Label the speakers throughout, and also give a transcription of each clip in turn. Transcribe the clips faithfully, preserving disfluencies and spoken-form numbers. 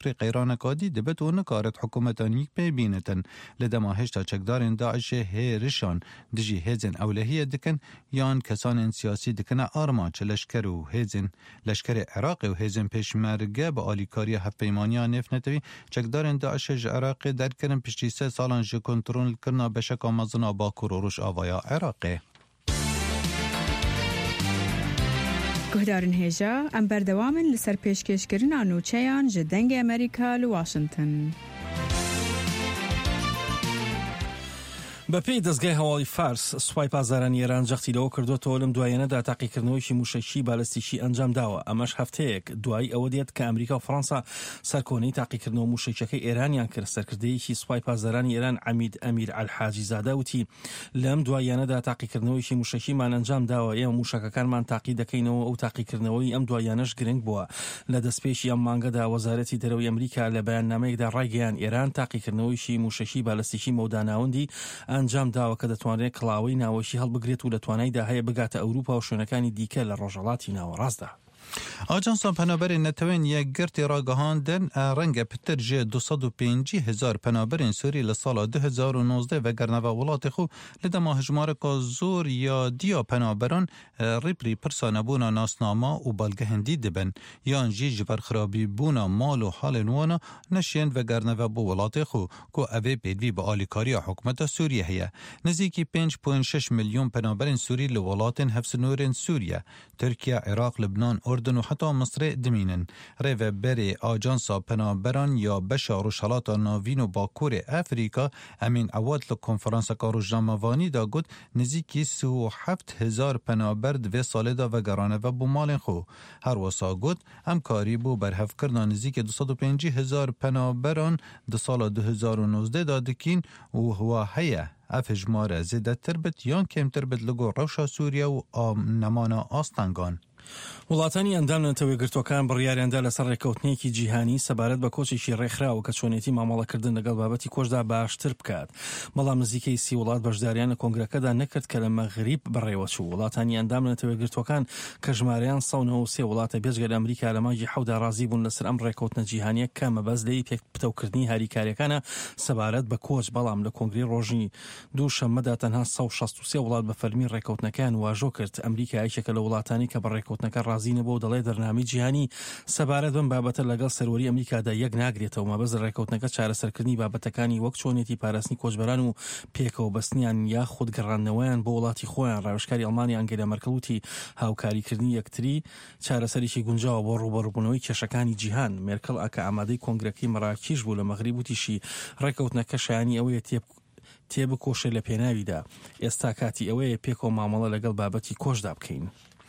Speaker 1: پری قیران کادی دبت و نکارت حکومتانیک ببینتن لدما هشتا چکدارن داعش هیرشان دجی هزن اولهیه دکن یان کسان سیاسی دکن آرما چه لشکر و هزن لشکر عراق و هزن پیشمرگه با آلیکاری هفپیمانیا نف نتوی چکدارن داعش عراق در کرن پشتی سه سالان جه کنترول کرنا بشک آمازنا با کروروش آوایا عراقه.
Speaker 2: گهدارن هیجا ام بردوامن لسر پیشکش کرنا نوچیان جدنگ امریکا لواشنطن.
Speaker 3: بەپێی دەستگای هەواڵی فارس سوپای پازارانی ئێران جەختی لەوە کردوتەوە لەم دوایەنەدا تاقیکردنەوەیکی موشەکی بالەستیکی ئەنجام داوە. ئەمەش هەفتەیەک دوای ئەوە دێت کە ئەمریکا و فەڕەنسا سەرکۆنەی تاقیکردنەوە موشەکیەکەی ئێرانیان کرد. سەرکردەیەکی سوپای پازارانی ئێران عەمید ئەمیر ئەلحاجی زادە وتی لەم دوایەنەدا تاقیکردنەوەیکی موشەکیمان ئەنجام داوە، ئێمە موشەکەکانمان تاقی دەکەینەوە. ئەو تاقیکردنەوەی ئەم دوایەنەش گرنگ بووە. لە دەستپێشی ئەم مانگەدا وەزارەتی دەرەوەی ئەمریکا لە بەیاننامەیەکدا ڕایگەیاند ئێران تاقیکردنەوەیکی موشەکی بالەستیکی مەوداناوەندی ئەنجام داوە کە دەتوانرێت کڵاوەی ناوەشی هەڵبگرێت و لە تواناییدا هەیە بگاتە ئەوروپا و شوێنەکانی دیکە لە ڕۆژهەڵاتی ناوەڕاستدا.
Speaker 1: آجانسان پنابرین نتوین یک گرتی را گهاندن رنگ پتر جه دوصد و پنجی هزار پنابرین سوری لسال دو هزار و نوزده و گرنوه ولات خو لدما هجمار که زور یا دیا پنابران ریپری پرسانه بونا ناسناما و بلگه هندی دبن یا انجی جبر خرابی بونا مال و حال نوانا نشین و گرنوه بو ولات خو که اوه پیدوی به آلیکاری حکومت سوریه هیه. نزدیکی پنج و شش میلیون پنابرین سوری لولات هفت نورین سوریه، ترکیه، عراق، لبنان، اردن و حتی مصر دمینن. روی بری آجانسا پنابران یا بشار و شلات ناوین و باکور افریقا امین اواد لکنفرانس کاروجناموانی دا گود نزیکی سی و هفت هزار پنابر دوی ساله دا و گرانه و بومالن خو. هر واسا گود ام کاری بو برهف کرنا نزیک دوصد و پنجی هزار پنابران دو سال دو هزار و نوزده دادکین و هوا هیه افجمار زیده تربت یان کم تربت لگو روشا سوریا و نمانا آستانگان.
Speaker 3: وڵاتانی ئەندامنەتەوەی گرتوەکان بڕیاریاندا لەسەر ڕێکەوتنێکی جیهانی سەبارەت بە کۆچێکی ڕێکخراوە کە چۆنێتی مامەڵەکردن لەگەڵ بابەتی کۆچدا باشتر بکات. بەڵام نزیکەی سی وڵات بەشداریان لە کۆنگرەکەدا نەکرد کە لە مەغریب بڕێوە چوو. وڵاتانی ئەندامنەتەوەی گرتوەکان کە ژمارەیان سەونەوە و سێ وڵاتە بێجگە لە ئەمریکا لە مانگی حەودا ڕازی بوون لەسەر ئەم ڕێکەوتنە جیهانیە کە مەبەست لەی پێکپتەوکردنی هاریکاریەکانە سەبارەت بە کۆچ. بەڵام لە کۆنگری ڕۆژی دوو شەممەدا تەنها سەد و شەست و سێ وڵات بە فەرمی ڕێکەوتنەکان واژۆ کرد. ئەمریکا یەکێکە لە وڵاتانی کە بە ڕێکەوتنەکە ڕازی نەبوو و دەڵێ دەرنامی جیهانی سەبارەت بم بابەتە لەگەڵ سەروەری ئەمریکادا یەک ناگرێتەوە. مەبەست ڕێکەوتنەکە چارەسەرکردنی بابەتەکانی وەک چۆنێتی پاراستنی کۆچبەران و پێکەوە بەستنیان یا خودگەڕاندنەوەیان بۆ وڵاتی خۆیان. ڕاوێژکاری ئەڵمانی ئەنگێلا مەرکەل وتی هاوکاریکردنی یەکتری چارەسەرێکی گونجاوە بۆ ڕوبەڕووبوونەوەی کێشەکانی جیهان. مێرکەل ئاکە ئامادەی کۆنگرەکەی مەراکیش بوو لە مەغریب وتیشی ڕێکەوتنەکە شایانی ئەوەیە تێب تێبکۆشێ لە پێناویدا. ئێستا کاتی ئەوەیە پێکەوە مامەڵە لەگەڵ بابەتی کۆچدا بکەین.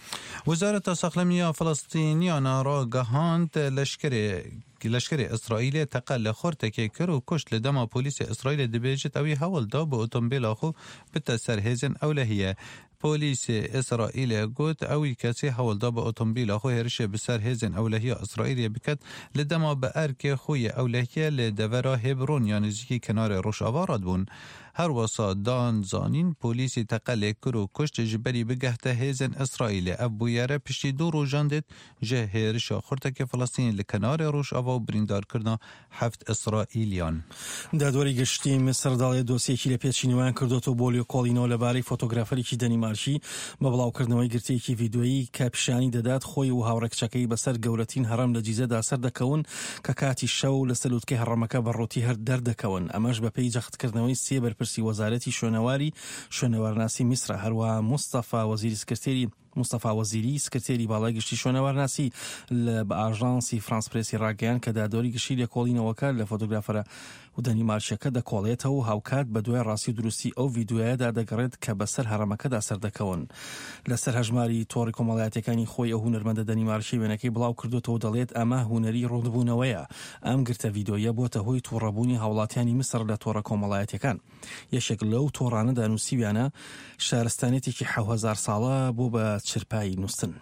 Speaker 1: وزارت ساخلمیا فلسطینیان را گهاند لشکر لشکر اسرائیل تقل خورت که کرو کشت لدما پلیس اسرائیل دبیجت اوی حوال دا با اتومبیل آخو بتا سرهزن اولهیه. پلیس اسرائیل گوت اوی کسی حوالدا با اتومبیل آخو هرشه بسر هزن اولهی اسرائیل بکد لدما به ارک خوی اولهیه لدورا هبرون یا نزدیکی کنار روش آوارد بون. هر واسا دان زانین پلیس تقل کرو کشت جبری بگهته هزن اسرائیل ابویاره پشتی دو رو جاندید جه هرش خورتک فلسطین لکنار روش آوا و بریندار کردنا هفت اسرائیلیان.
Speaker 3: دادوری گشتی مصر داڵێ دۆسیەکی لە پێچینەوەیان کردوتەوە بۆ لێکۆڵینەوە لەبارەی فۆتۆگرافەرێکی دەنیمارکی بە بڵاوکردنەوەی گرتەیەکی ڤیدیۆیی کە پیشانی دەدات خۆی و هاوڕێکچەکەی بەسەر گەورەترین هەڕەم لە جیزەدا سەر دەکەون کە کاتی شەو لە سەلووتکەی هەڕەمەکە بەڕۆتی هەر دەردەکەون. ئەمەش بەپێی جەختکردنەوەی سێ بەرپرسی وەزارەتی شوێنەواری شوێنەوارناسی میسرە. هەروە مستەفا وەزیری سکرتێری مستەفا وەزیری سکرتێری باڵای گشتی شوێنەوارناسی بە ئاژانسی فرانس پرێسی ڕاگەیاند کە دادۆری گشتی لێکۆڵینەوەکە لە فۆتۆگرافەرە و دەنیمارکیەکە دەکۆڵێتەوە و هاوکات بە دوای ڕاستی و دروستی ئەو ڤیدیۆیەدا دەگەڕێت کە بەسەر هەڕەمەکەدا سەردەکەون. لەسەر هەژماری تۆڕی کۆمەڵایەتەکانی خۆی ئەو هونەرمەندە دەنیمارکی وێنەکەی بڵاو کردوتەوە دەڵێت ئەمە هونەری ڕوودبوونەوەیە. ئەم گرتە ڤیدیۆیە بۆتە هۆی تووڕەبوونی هاوڵاتیانی مسر لە تۆڕە کۆمەڵایەتەکان. یەکێک لەو تۆڕانەدا نووسیویانە شارستانێتێکی حەوت هەزار ساڵە بۆ بە چرپایی نووسن.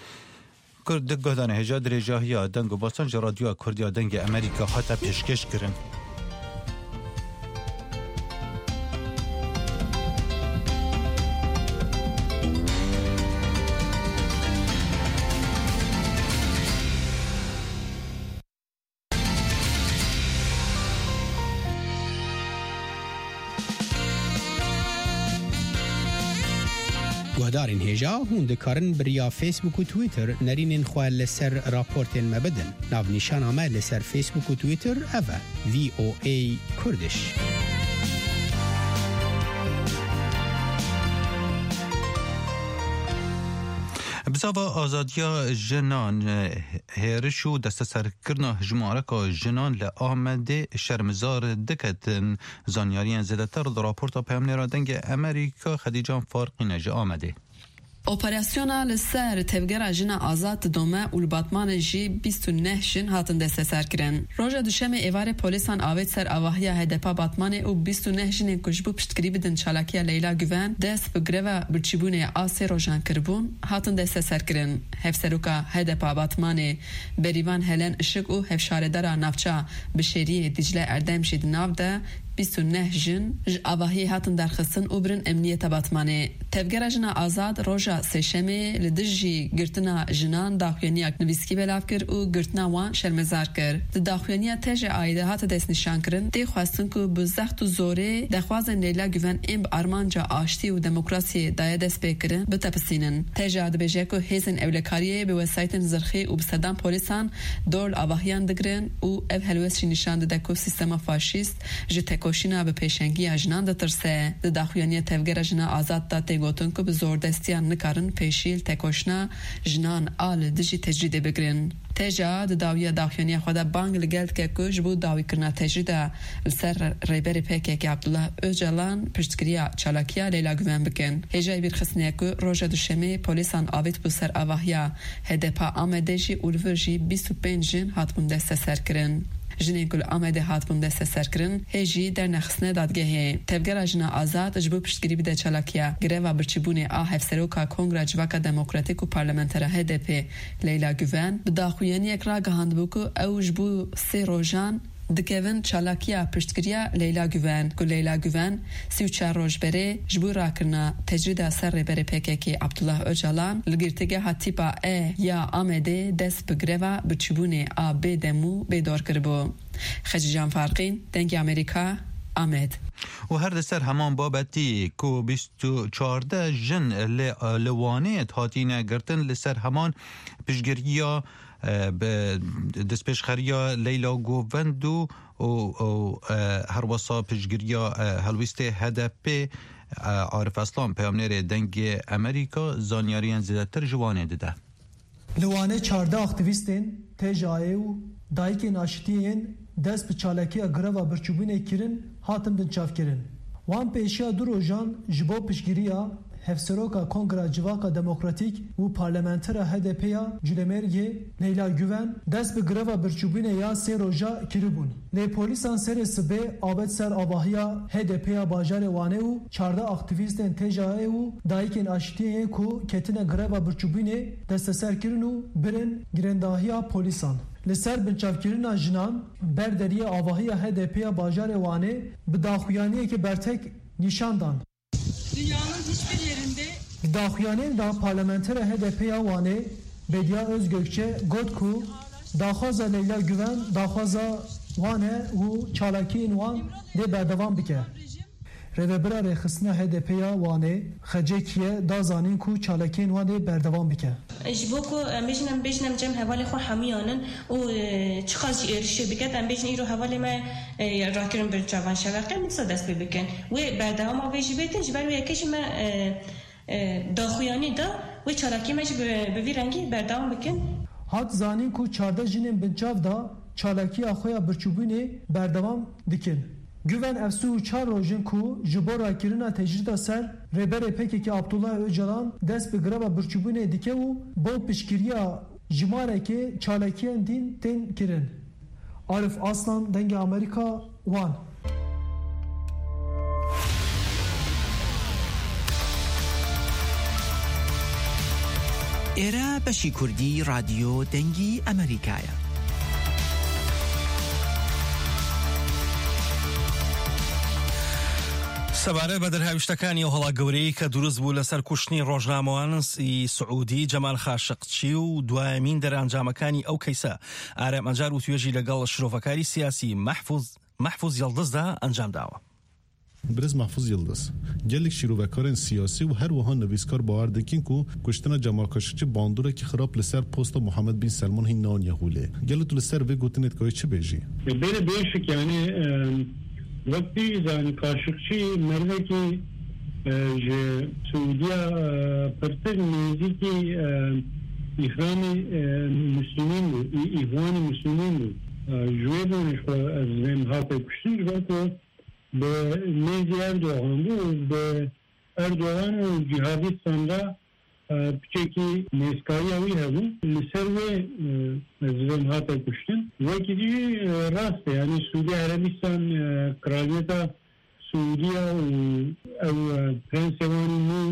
Speaker 1: کرد گهدان هجا درجاهیا دنگ و باسنج رادیو کردیا دنگ امریکا حتی پیشکش کرن.
Speaker 4: گهدارین هیجا هون دکارن بریا فیسبوک و تویتر نرینین خواه لسر راپورتین مبدن ناو نیشان آمه لسر فیسبوک و تویتر اوه وی او ای کردش.
Speaker 1: بزاوا آزادیا جنان هیرش و دست سرکرنا هجمارکا جنان لآمده شرمزار دکتن زانیاریان زدتر در راپورتا پیامنی را دنگ امریکا خدیجان فارقی نجا آمده.
Speaker 5: اپراسیونا لسر تفگر جنا آزاد دومه اولباتمان جی بیست و نه جن هاتن دست سر کرن. روژا دوشم ایوار پولیسان آوید سر آواهی هدپا باتمان او بیست و نه جن کجبو پشتکری بدن چالاکی لیلا گوان دست بگروا برچیبونه آسی روژان کربون هاتن دست سر کرن. هفسروکا هدپا باتمان بریوان هلن اشک او هفشاردارا نافچا بشری دیجله اردم شید ناو ده بیست و نه جن ج آواهی هاتن درخستن او برن امنیت باتمانه. تفگر جنا آزاد روژا سشمه لدجی گرتنا جنان داخلینیاک نویسکی بلاف کر او گرتنا وان شرمزار کر. داخلینیا تج آیده هات دست نشان کرن. دی خواستن که بزخت و زوره دخوازن لیلا گوان ام آرمانجا آشتی و دموکراسی دای دست بکرن بتپسینن. تج آد بجه که هیزن اولکاریه به وسایت زرخی و بصدام پلیسان دور آواهیان دگرن او اف هلوسش نشان داده که سیستم فاشیست جت کوشینا به پیشنگی اجنان دترسه. د داخلینیا تفگر جنا آزاد تا تگوتن که به زور دستیان نکارن پیشیل تکوشنا جنان آل دجی تجرید بگرن. تجا د داویه داخلینیا خدا بانگ لگلت که کج بود داوی کرنا تجریده لسر ریبری پیکی که عبدالله اوجلان پشتگریا چالاکیا لیلا گوان بکن. هجای بیر خسنیه که روژا دوشمی پولیسان آوید بسر آواهیا هدپا آمده جی اولور جی بیست و پنج جن هاتبون دست سر کرن. جنین کل آمده هاتبون دست سر کرن هجی در نخسنه دادگه تفگر جنا آزاد جبو پشتگیری بده چالاکیا گره و برچیبونه آه هفسروکا کنگره جواکا دموکراتیک و پارلمنتره هدپ لیلا گوان بداخویانی اکرا گهاند بوکو او جبو سی روژان دکوین چالاکیا پشتگیریا لیلا گوان که لیلا گوان سی و چار روز بره جبو را کرنا تجرید سر ریبر پیککی عبدالله اوجلان لگیرتگه هاتیپا ای یا آمده دست بگره و بچیبونه آ بی دمو بی دور کربو. خجیجان فارقین دنگ امریکا آمد.
Speaker 1: و هر دستر همان بابتی که بیست و چارده جن لوانه هاتینه گرتن لسر همان پشگیریا به دست پیشخریا لیلا گووندو و هر وصا پشگیریا هلویست هدپ عارف اسلام پیامنیر دنگ امریکا زانیاریان زیادتر جوانه دیده.
Speaker 6: لوانه چارده اکتیویستین تجایه و دایک ناشتیین دست به چالکی اگره و برچوبین کرن هاتم دنچاف کرن. وان پیشیا دو روژان جبو پشگیریا هفسروکا کنگره جواکا دموکراتیک و پارلمنتر هدپیا جلمرگی لیلا گوان دست به گروا برچوبین یا سی روژا کریبون. لی پولیسان سر سبه آبد سر آواهیا هدپیا باجار وانه و چارده اکتیویستن تجاهه و دایکین آشتیه کو کتن گروا برچوبین دست سر کرن و برن گرنداهیا پولیسان. لسر بنچافکرین جنان بردری آواهی هدپیا باجار وانه بداخویانیه که برتک نشان دان.
Speaker 7: Dünyanın hiçbir yerinde
Speaker 6: داخویانین دا پارلمنتر هدپی وانه بدیا öz gökçe گودکو داخوازا لیلا گوان داخوازا وانه و چالاکین وان ده بردوان بکه. روبرا رخصنا هدپی وانه خجکیه دا زانین کو چالاکین وانه بردوان بکه.
Speaker 8: اجبوکو امبیشنم بیشنم جم حوالی خو حمیانن و چخاز ارشه بکت امبیشن ایرو حوالی ما راکرم بر جوان شوقه میتسا دست بکن و بردوان ما ویجی بیتن جبر و یکیش ما داخویانی دا و چالاکی ماش به وی رنگی بردوان بکن.
Speaker 6: هات زانین کو چارده جنین بنچاف دا چالاکی آخویا برچوبینه بردوان دکن. Güven efsu çar rojin ku jibora kirina tecrüda ser rebere peki ki Abdullah Öcalan dest bi grava burçubune dike u bol pişkiriya jimareke çalakiyen din ten kirin. Arif Aslan denge Amerika One.
Speaker 9: Era beşi Kurdi radyo dengi Amerika'ya.
Speaker 3: سەبارەت بە دەرهاویشتەکانی و هەڵا گەورەی کە دروست بوو لەسەر کوشتنی ڕۆژنامەوانی سعودی جەمال خاشقچی و دوایەمین دەرانجامەکانی ئەو کەیسە ئارام ئەنجار و توێژی لەگەڵ شرۆڤەکاری سیاسی محفوظ محفوظ یەڵدزدا ئەنجام داوە.
Speaker 10: برز محفوظ یلدز گلک شیروکارن سیاسی و هر وها نویسکار باور دکین کو کشتن جمال کاشقچی باندوره که خراب لسر پست محمد بن سلمان هی نان یهوله گلت لسر و گوتنت کوی چه بیجی
Speaker 11: بله بیشک یعنی وقتی زانی کاشقچی مرده که ج سعودیا پرتر نزدیکی ایران مسلمین بود ایران مسلمین بود جوابونش از زم ها پشتیش بود به نزدیک اردوغان بود به اردوغان و جهادیستان را بچکی نسکایی هایی هبود لسر و زم ها پشتن وقتی راسته یعنی سعودی عربستان کرالیتا سعودیا او پرنسوانی نو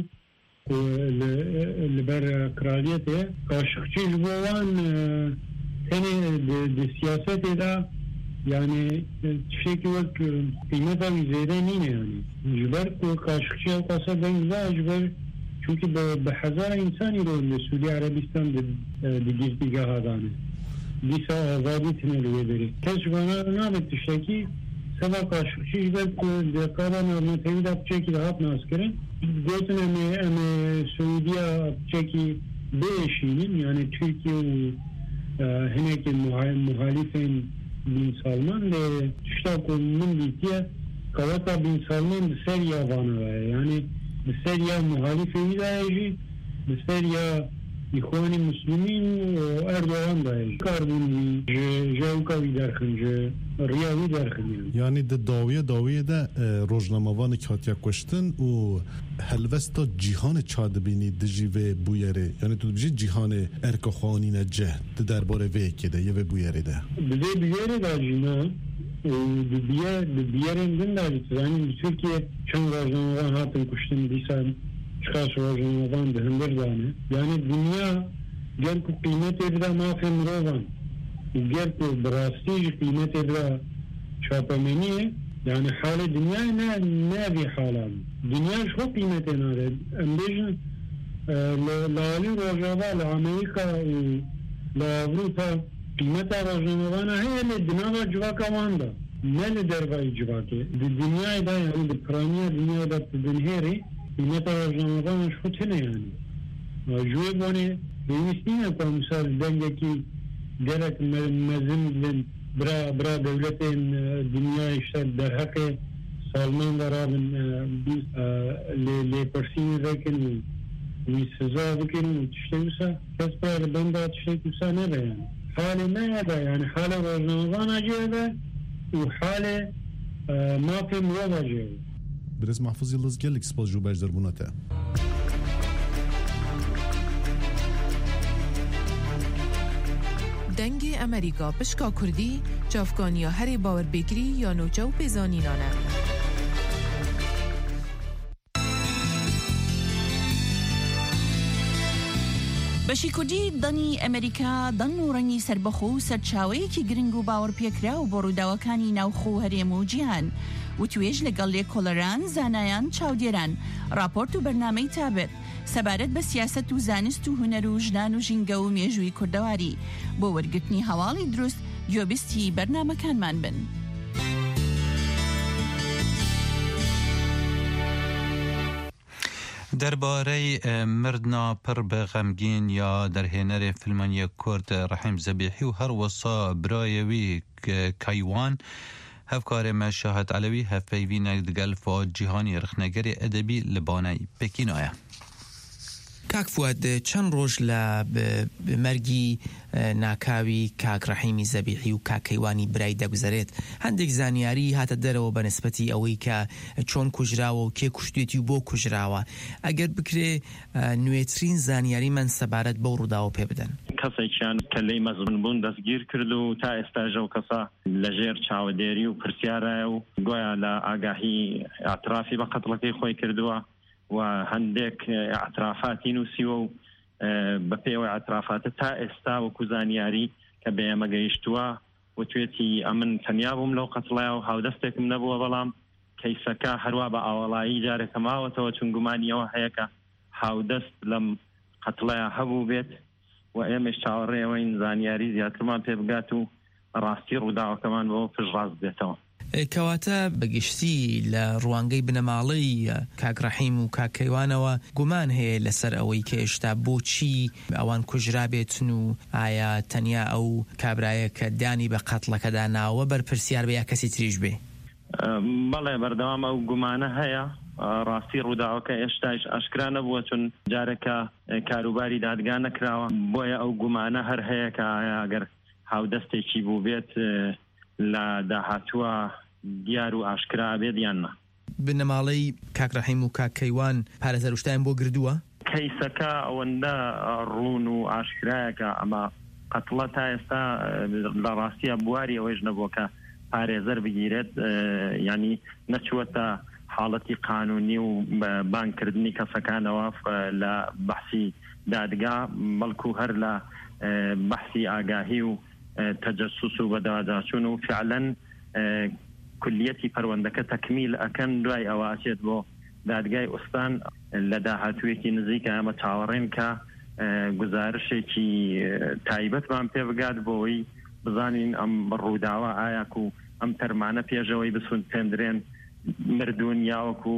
Speaker 11: لبر کرالیته کاشقچی جوان تنه د سیاست دا یعنی شکل وقت قیمت هم زیده نینه یعنی جبر کاشقچی او قصد دنگزا جبر چونکه به هزار انسانی رو لسعودی عربستان دی گیزدیگه ها دانه دیسا آزادی تنه روی داری کس جوانا رو نامد تشتکی سبا کاشقچی جبر دقیقا نورمتوی دا بچه که دا هات ناس کرن گوتن امی امی سعودیا بچه بیشینیم یعنی ترکیه و هناك المخالفين بن سلمان لتشتاقوا من بيتيا كواتا بن سلمان بسريا فانا يعني بسريا مخالفين دا يجي بسريا إخوان المسلمين وأردوغان دا يجي كاربون جاوكا ويدرخن رياوي درخن
Speaker 10: يعني ده داوية داوية ده روزنامه‌وان کاتیا کشتن و هلوستا جیهان چادبینی دجیوه بویره یعنی تو بجی جیهان ارکخانی نجه ده درباره وی که ده یه بویره ده
Speaker 11: بده بویره ده جینا ده بیاره اندن ده جیتزانی بترکیه چند روزنامه‌وان هاتن کشتن دیسان چخاص روزنامه‌وان ده هندر دانه یعنی دنیا گل کو قیمت ادرا مافی مروان وگر کو براستی قیمت ادرا چاپمنیه يعني حال الدنيا نا نابي حالا دنيا شو قيمته نارد امبيجن لالي روجاوا لأمريكا لأوروبا قيمتها روجاوانا هي اللي دنيا جواكا واندا ما اللي درباي جواكي الدنيا دا يعني البرانيا الدنيا دا تدنهيري قيمتها روجاوانا شو تنه يعني جوابوني بيمستينا كمثال دنجاكي دلت مزن لن برا برا دولتين دنیا اشتر در حق سالمان ورابن لی پرسین رکن و سزا بکن و تشتیوسا کس پر بنده تشتیوسا نبه یعنی حال نهده یعنی حال روزنامه‌وان اجیده و حال مافی مراد اجیده
Speaker 10: برز محفوظ یلدز گلک سپاس جو بجدر بوناته
Speaker 12: دنگ امریکا پشکا کردی جافکانیا هری باور بگری یا نوچه و پیزانینانه
Speaker 13: بەشی کوردی دەنی ئەمریکا دەنگ و ڕەنگی سەربەخۆ و سەرچاوەیەکی گرنگ و باوەڕ پێکرا و بۆ ڕووداوەکانی ناوخۆ هەرێم و جیهان و توێژ لەگەڵ لێکۆڵەران زانایان چاودێران راپۆرت و بەرنامەی تابێت سەبارەت بە سیاسەت و زانست و هونەر و ژنان و ژینگە و مێژووی کوردەواری بۆ وەرگرتنی هەواڵی دروست گوێبیستی بەرنامەکانمان بن.
Speaker 1: درباره مردنا پر به غمگین یا در هنر فیلمانی کرد رحیم زبیحی و هر وصا برایوی کایوان هفکار مشاهد علوی هفیوی نگدگل فا جیهانی رخنگری ادبی لبانه پکین آیا
Speaker 9: کاک فواد چند روز ل بمرگی ناکاوی کاک رحیمی زبیحی و کاک کیوانی برای دگذرێت هەندێک زانیاری هاتە دەرەوە بە نسبەتی ئەوەی کە چۆن کوژراوە و کێ کوشتێتی و بۆ کوژراوە ئەگەر بکرێ نوێترین زانیاری من سەبارەت بەو ڕووداوە پێ بدەن.
Speaker 14: کەسێکیان کە لەی مەزون بوون دەستگیر کرد و تا ئێستاژە و کەسە لەژێر چاودێری و پرسیارایە و گویا لە ئاگاهی ئاطرافی بە قەتڵەکەی خۆی کردووە و هەندێک ئاطرافاتی نووسیوە و بە پێوەی ئاطرافاتە تا ئێستا وەکو زانیاری کە بە ئێمە گەیشتووە وتوێتی ئەمن تەنیا بووم لەو قەتڵەیە و هاودەستێکم نەبووە بەڵام کەیسەکە هەروە بە ئاوەڵایی جارێکە ماوەتەوە چون گومانیەوە هەیە کە هاودەست لەم قەتڵەیە هەبوو بێت و ئێمەش چاوەڕێەوەین زانیاری زیاترمان پێ بگات و ڕاستی ڕووداوەکەمان بۆ پشت ڕاست بێتەوە.
Speaker 9: کەواتە بەگشتی لە ڕوانگەی بنەماڵی کاگڕەحیم و کاکەیوانەوە گومان هەیە لەسەر ئەوەی کە هێشتا بۆچی ئەوان کوژرا بێتن و ئایا تەنیا ئەو کابرایە کە دانی بە قەتڵەکەدا ناوە بەرپرسیار بە یا کەسی تریش بێ؟
Speaker 14: بەڵێ بەردەوام ئەو گومانە هەیە. ڕاستی ڕووداوەکە ئێشتاش ئاشکرا نەبووە چون جارێکە کاروباری دادگا نەکراوە، بۆیە ئەو گومانە هەر هەیە کە ئەگەر هاودەستێکی بوو بێت لە داهاتووە دیار و ئاشکرا بێت یاننا.
Speaker 9: بنەماڵەی کاکڕەحیم و کاکەیوان پارێزەر وشتیان بۆ گردووە؟
Speaker 14: کەیسەکە ئەوەندە ڕوون و ئاشکرایەکە ئەمە قەتڵە تا ئێستا لە ڕاستیە بواری ئەوەیش نەبووە کە پارێزەر بگیرێت، ینی نەچووەتە حاڵەتی قانونی و بانکردنی کەسەکانەوە لە بەحسی دادگا، بەڵکو هەر لە بەحسی ئاگاهی و تەجەسوس و بەداداچوون و فعلەن کلیەتی پەروەندەکە تەکمیل ئەکەن، دوای ئەوە ئاچێت بۆ دادگای ئوستان لە داهاتوویەکی نزیکە ئەمە چاوەڕێن کە گزارشێکی تایبەتمان پێ بگات بۆەوەی بزانین ئەم ڕووداوە ئایا و ئەم تەرمانە پێشەوەی بسون پێندرێن مردون یاوەکو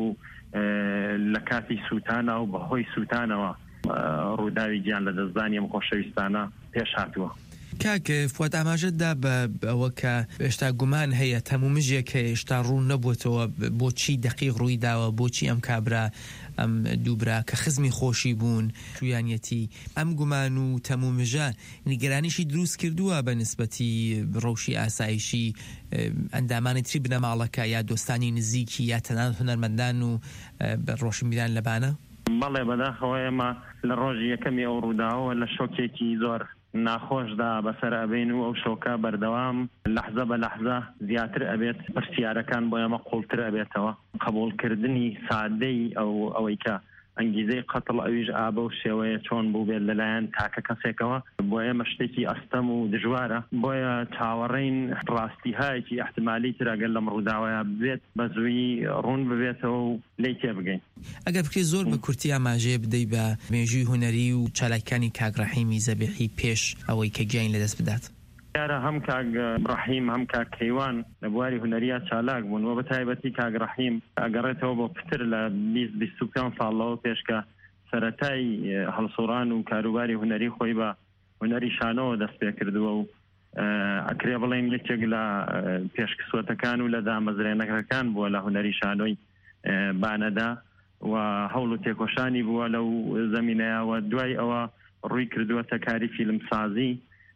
Speaker 14: لە کاتی سووتانە و بەهۆی سووتانەوە ڕووداوی گیان لە دەستدانی ئەم خۆشەویستانە پێش هاتووە.
Speaker 9: کاکە فواد ئاماژەتدا بە ئەوە کە هێشتا گومان هەیە تەمومژێک کە هێشتا ڕوون نەبووتەوە بۆچی دەقیق ڕووی داوە، بۆچی ئەم کابرا ئەم دووبرا کە خزمی خۆشی بوون تویانەتی ئەم گومان و تەمومژە نیگەرانیشی دروست کردووە بە نسبەتی ڕەوشی ئاسایشی ئەندامانی تری بنەماڵەکە یا دۆستانی نزیکی یا تەنانەت هونەرمەندان و ڕۆشنبیران لەبانە؟
Speaker 14: بەڵێ بەداخەوە ئێمە لە ڕۆژی یەکەمی ئەو ڕووداوە لە شۆکێکی زۆر ناخۆشدا بەسەر ئەبین و ئەو شۆکە بەردەوام لەحزە بە لەحزە زیاتر ئەبێت، پرسیارەکان بۆ ئێمە قوڵتر ئەبێتەوە. قبولکردنی سادەی ئەو ئەوەی کە ئەنگیزەی قەتڵ ئەویش ئابە و شێوەیە چۆن بوو بێت لەلایەن تاکە کەسێکەوە بۆ ئێمە شتێکی ئەستەم و دژوارە، بۆیە چاوەڕێین ڕاستیهایەکی ئەحتمالی تر ئەگەر لەم ڕووداوەیە بێت بە زوویی ڕوون ببێتەوە و لێی تێبگەین.
Speaker 9: ئەگەر بکرێ زۆر بە کورتی ئاماژەیە بدەی بە مێژووی هونەری و چالاکیەکانی کاگڕەحیمی زەبیحی پێش ئەوەی کە گیان لەدەست بدات؟
Speaker 14: یارە هەم کاگڕەحیم هەم کاکەیوان لە بواری هونەریە چالاک بوون و بە تایبەتی کاگڕەحیم ئەگەڕێتەوە بۆ پتر لە بیست بیست و پێنج ساڵەوە پێش کە سەرەتای هەڵسوڕان و کاروباری هونەری خۆی بە هونەری شانەوە دەست پێ کردووە و ئەکرێ بڵێن یەکێک لە پێشکسوەتەکان و لە دامەزرێنەکەکان بووە لە هونەری شانۆی بانەدا و هەوڵ و تێکۆشانی بووە لەو زەمینەیەوە. دوای ئەوە ڕووی کردووەتە کاری فیلمسازی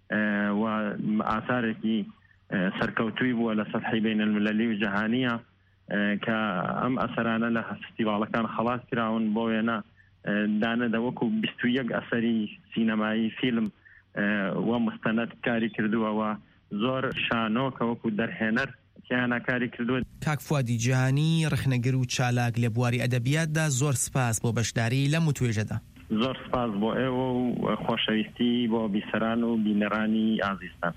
Speaker 14: و ئاثارێکی سەرکەوتووی بووە لە سەطحی بین المللی و جەهانیە کە ئەم ئەسەرانە لە فستیڤاڵەکان خەڵات کراون بۆ وێنە دانەدا وەکو بیست و یەک ئەسەری سینەمایی فیلم و مستەنەد کاری کردووە و زۆر شانۆ کە وەکو دەرهێنەر کیانە کاری کردووە.
Speaker 9: کاک فوادی جیهانی ڕخنەگر و چالاک لە بواری ئەدەبیاتدا زۆر سپاس بۆ بەشداری لەم وتوێژەدا.
Speaker 14: زۆر سپاس بۆ ئێوە و خۆشەویستی بۆ بیسەران و بینەرانی ئازیزتان.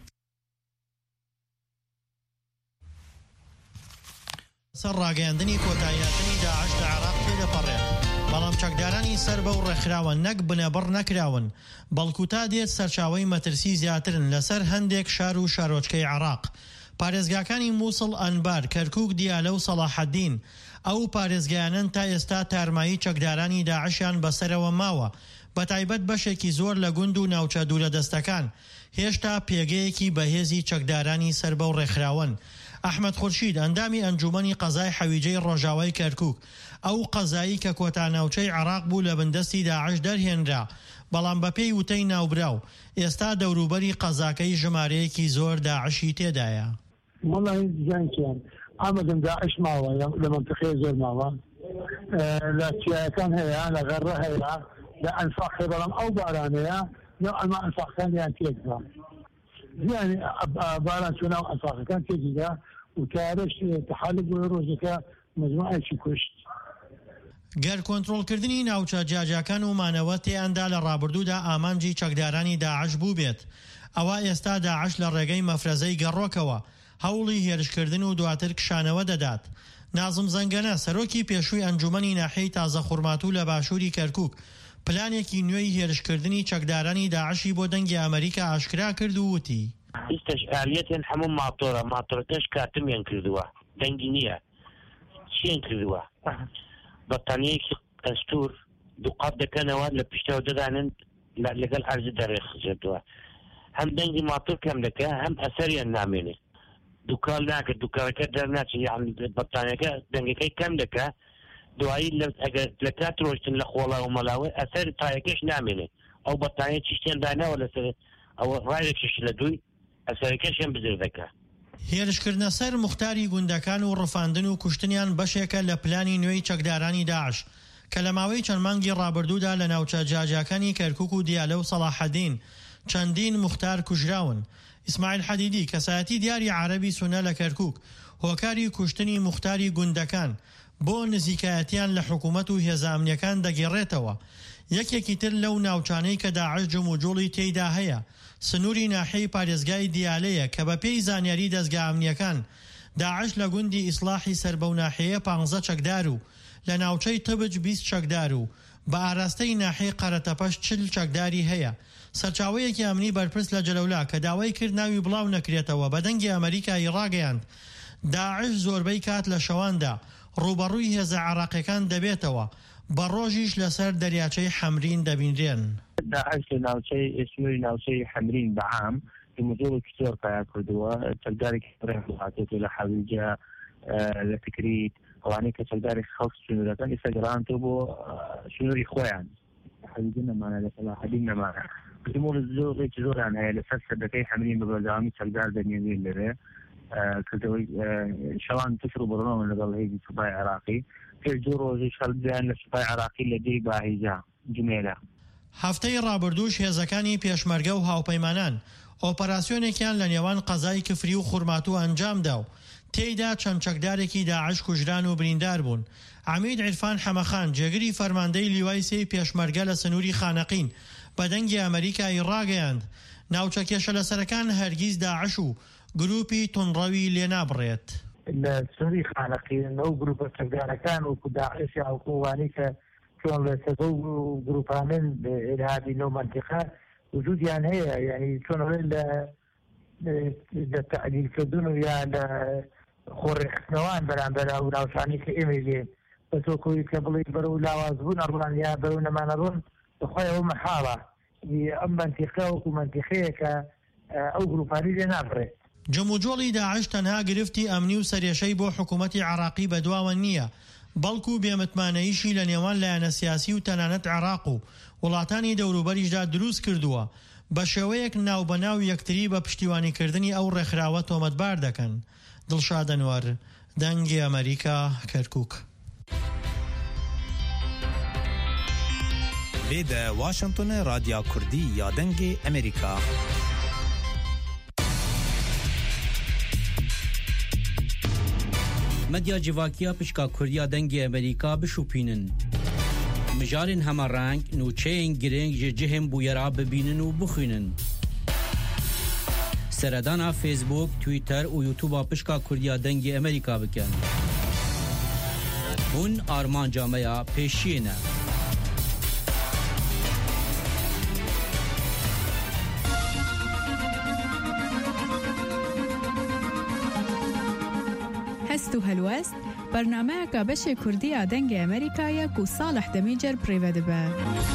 Speaker 15: سەر ڕاگەیاندنی کۆتاییاتنی داعش لە عێراق تێدەپەڕێت، بەڵام چەکدارانی سەر بەو ڕێکخراوە نەک بنەبڕ نەکراون، بەڵکو تا دێت سەرچاوەی مەترسی زیاترن لەسەر هەندێک شار و شارۆچکەی عێراق. پارێزگاکانی مووسڵ، ئەنبار، کەرکووک، دیالە و سەلاحەدین ئەو پارێزگایانن تا ئێستا تارمایی چەکدارانی داعشیان بەسەرەوە ماوە، بە تایبەت بەشێکی زۆر لە گوند و ناوچە دوورە دەستەکان هێشتا پێگەیەکی بەهێزی چەکدارانی سەر بەو ڕێکخراون. ئەحمەد خورشید ئەندامی ئەنجومەنی قەزای حەویجەی ڕۆژاوای کەرکووک، ئەو قەزایی کە کۆتاناوچەی عێراق بوو لە بندەستی داعش دەرهێنرا، بەڵام بە پێی وتەی ناوبراو ئێستا دەوروبەری قەزاکەی ژمارەیەکی زۆر داعشی تێدایە.
Speaker 11: والله جانکیان ئامەدەم داعش ماوە لە منطقەیە زۆر ماوە، لە چیاەکان هەیە، لە غەڕە هەیە، لە ئەنفاق هەیە، بەڵام ئەو بارانەیە نێو ئەمە ئەنفاقەکانیان تێکدا، یعنی باران چوو ناو ئەنفاقەکان تێکیدا و تارەش تەحالب بۆ ڕۆژەکە مجموعەیەکی کوشت.
Speaker 15: گەر کۆنتڕۆڵکردنی ناوچە جاجاکان و مانەوە تێیاندا لە ڕابردوودا ئامانجی چەکدارانی داعش بوو بێت، ئەوە ئێستا داعش لە ڕێگەی مەفرەزەی گەڕۆکەوە هەوڵی هێرشکردن و دواتر کشانەوە دەدات. نازم زەنگەنە سەرۆکی پێشووی ئەنجومەنی ناحیەی تازە خوڕماتوو لە باشووری کەرکووک پلانێکی نوێی هێرشکردنی چەکدارانی داعشی بۆ دەنگی ئەمریکا ئاشکرا کرد و وتی
Speaker 16: ئیستەش ئالیەتێن هەموو ماتۆرە ماتۆرەکەش کاتمیان کردووە دەنگی نییە چیان کردووە بەتانەیەکی ئەستور دوو قاپ دەکەنەوە لە پشتەوە دەدانن لەگەڵ عەرز دەڕێخزێتەوە هەم دەنگی ماتۆر کەم دەکە هەم ئەسەریان نامێنێ دووکال ناکرد دووکارەکە دەرناچێت یان بەتانەکە دەنگەکەی کەم دەکە دوایی ئەگەر لە کات ڕۆشتن لە خۆڵا و مەلاوە ئەسەر تایەکەش نامێنێ ئەو بەتانە چیشتیان داناوە لەسەر ئەوە ڕایەکیش لە دووی ئەسەرەکەشیان بزر دەکە
Speaker 15: هێرشکردنە سەر موختاری گوندەکان و ڕفاندن و کوشتنیان بەشێکە لە پلانی نوێی چەکدارانی داعش کە لە ماوەی چەند مانگی ڕابردوودا لە ناوچە جاجاکانی کەرکوک و دیالە و سەلاحەدین چەندین موختار کوژراون. ئیسماعیل حەدیدی کەسایەتی دیاری عەرەبی سونە لە کەرکوک هۆکاری کوشتنی موختاری گوندەکان بۆ نزیکایەتیان لە حکوومەت و هێزە ئەمنیەکان دەگێڕێتەوە. یەکێکی تر لەو ناوچانەی کە داعش جم و جوڵی تێیدا هەیە سنووری ناحەی پارێزگای دیالەیە کە بە پێی زانیاری دەستگا ئەمنیەکان داعش لە گوندی ئیسلاحی سەر بەو ناحەیە پانزە چەکدار و لە ناوچەی تبج بیست چەکدار و بە ئاراستەی ناحەی قەرەتەپەش چل چەکداری هەیە. سەرچاوەیەکی ئەمنی بەرپرس لە جەلەولا کە داوای کرد ناوی بڵاو نەکرێتەوە بە دەنگی ئەمریکای ڕاگەیاند داعش زۆربەی کات لە شەواندا ڕوبەڕووی هێزە عێراقیەکان دەبێتەوە بە ڕۆژیش لەسەر دەریاچەی حەمرین دەبینرێن.
Speaker 16: داعش لە ناوچەی سنووری ناوچەی حەمرین بەعام مۆزۆڵێکی زۆر کار کردووە چەکدارێکی ڕێهاتێت لە حەویجە لە تکریت ئەوانەی کە چەکداری خەڵک سنوورەکان ئێستا گەڕانتەوە بۆ سنووری خۆیان حەویجە نەمانە لە سەلاحەدین نەمانە مۆزۆڵ زۆرێکی زۆران هەیە لەسەر سەردەکەی حەمرین بە بەردەوامی چەکدار دەمێنێت لەوێ کردەوەی شەوان تشر و بڕنەوە لەگەڵ هێزی سوپای عێراقی پێش دوو ڕۆژی خەڵکیان لە سوپای عێراقی لە دێی باهیجا جمێرە.
Speaker 15: هەفتەی ڕابردووش هێزەکانی پێشمەرگە و هاوپەیمانان ئۆپەراسیۆنێکیان لە نێوان قەزای کفری و خوڕماتوو ئەنجامدا و تێیدا چەند چەکدارێکی داعش کوژران و بریندار بوون. عەمید عیرفان حەمەخان جێگری فەرماندەی لیوای سێی پێشمەرگە لە سنووری خانەقین بە دەنگی ئەمریکای ڕاگەیاند ناوچە کێشە لەسەرەکان هەرگیز داعش و گروپی تونڕەوی لێ نابڕێت.
Speaker 17: لە سنووری خانەقین ئەو گروپە چەکدارەکان و داعش یا حکومانی کە چۆن لە سەدە و گروپانن ئێرهابی نەو منتیقە وجودیان هەیە یعنی چۆنەوەی لە تەعدیلکردن و یا لە خۆڕێخستنەوەیان بەرامبەر ئەو ناوچانی کە ئێمە لێن بە تۆ کۆی کە بڵێ بەرەو لاوازبوون ئەڕوان یا بەرەو نەمانەڕۆن بەخۆیەوە مەحاڵە ئەم منتیقە وەکو منتیقەیە کە ئەو گروپانی لێ نابڕێت.
Speaker 15: جموجۆڵی داعش تەنها گرفتی ئەمنی و سەرێشەی بۆ حکوومەتی عێراقی بەدواوە نییە بەڵکو بێمتمانەییشی لە نێوان لایەنە سیاسی و تەنانەت عێراق و وڵاتانی دەوروبەریشدا دروست کردووە بە شێوەیەک ناوبەناو یەکتری بە پشتیوانیکردنی ئەو ڕێکخراوە تۆمەتبار دەکەن. دڵشاد ئەنوەر دەنگی ئەمریکا کەرکوک.
Speaker 18: لێدە واشنگتن رادیا کوردی یا دەنگی ئەمریکا.
Speaker 19: مدیا جیواکیا پشکا کوردیا دەنگی ئەمریکا بشوپینن. مجارین هەمە ڕنگ نوچەیەن گرنگ ji cihên bûyera bibînin û bixwînin. Seredana Facebook, Twitter û YouTube'a pişka Kurdiya dengê Amerîka bikin. Hûn armanca me ya pêşiyê ne.
Speaker 2: هەست و هەلوەست بەرنامەیەکە بەشێ کوردیە دەنگی ئەمریکایە و ساڵح دەمیجەر پڕێوە دەبە.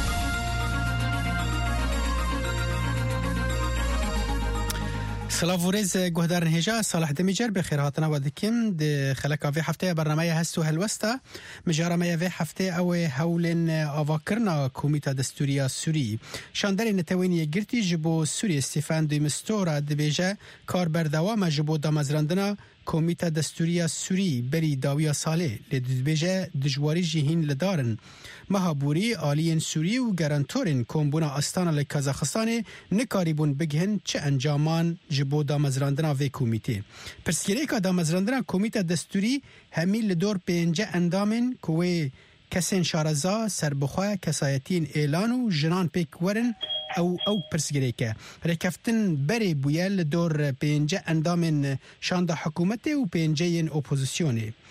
Speaker 4: سلاف ورز گهدارن هجا صالح دمیجر بخیر هاتنا و دکیم د خلکا وی هفته برنامه هست و هلوستا مجارمه وی هفته او هولن آواکرنا کمیتا دستوریا سوری شاندر نتوینی گرتی جبو سوری استیفان دوی مستورا دبیجه کار بردوام جبو دامزراندنا کمیتا دستوریا سوری بری داویا ساله لدبیجه دجواری جهین لدارن مهابوری آلین سوری و گرانتورین کمبونا استانا لکازاخستان نکاریبون بگهن چه انجامان جبو دامزراندنا وی کمیته پرسگیره که دامزراندنا کمیتا دستوری همی لدور پینجه اندامن کوه کسین شارزا سربخواه کسایتین اعلان و جنان پیک ورن او او پرسگیره که رکفتن بری بویل دور پینجه اندامن شانده حکومت و پینجه این اپوزیسیونه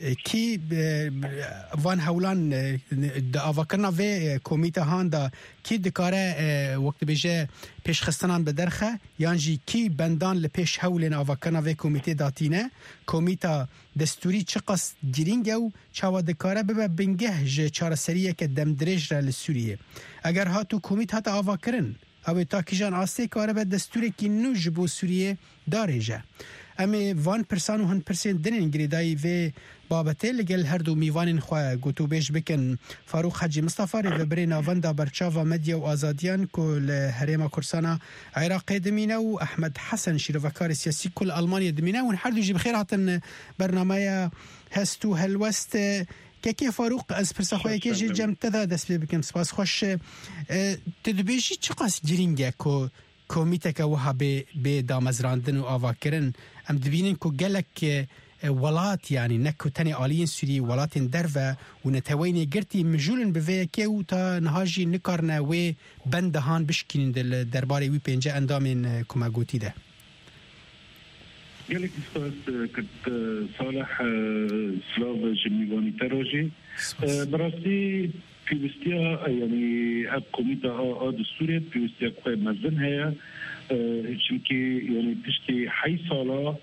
Speaker 4: کی وان هولان د آواکرنا و کمیته هاندا کی دکاره وقت بجه پیش خستنان به درخه یانجی کی بندان لپیش هولن آواکرنا و کمیته داتینه کمیته دستوری چقاس گیرینگه و چاوا دکاره ببه بنگه جه چار سریه که دم درج را لسوریه اگر هاتو کمیت هات آواکرن او تا کجان آسته کاره به دستوری که نو جبو سوریه داره جه امی وان پرسان و هن پرسین دنین گریدایی و بابته لگل هر دو میوانین خواه گوتو بیش بکن فاروق حجی مصطفى و برین آوندا برچاوا مدیا و آزادیان کل هریما کرسانا عراق دمینه و احمد حسن شیروکار سیاسی کل آلمانی دمینه و هر دو جی بخیر هاتن برنامه هستو هلوست که که فاروق از پرسخواه که جی جمع تدا دست بکن سپاس خوش تدبیشی چقاس گرینگه که کمیته که وها به دامزراندن و آوا کرن ام دبینن که گلک ولات یعنی نکو تنی آلین سوری ولاتین درو و نتوینی گرتی مجولن بوه که و تا نهاجی نکارنه و بندهان بشکنین دل درباره وی پینجه اندامین کمگوتی ده
Speaker 20: گلک استاذ کت صالح سلاو جمیوانی تراجی براستی پیوستیا یعنی اب کمیته ها دستوری پیوستیا که مزن هیا چونکه یعنی پشتی حی سالا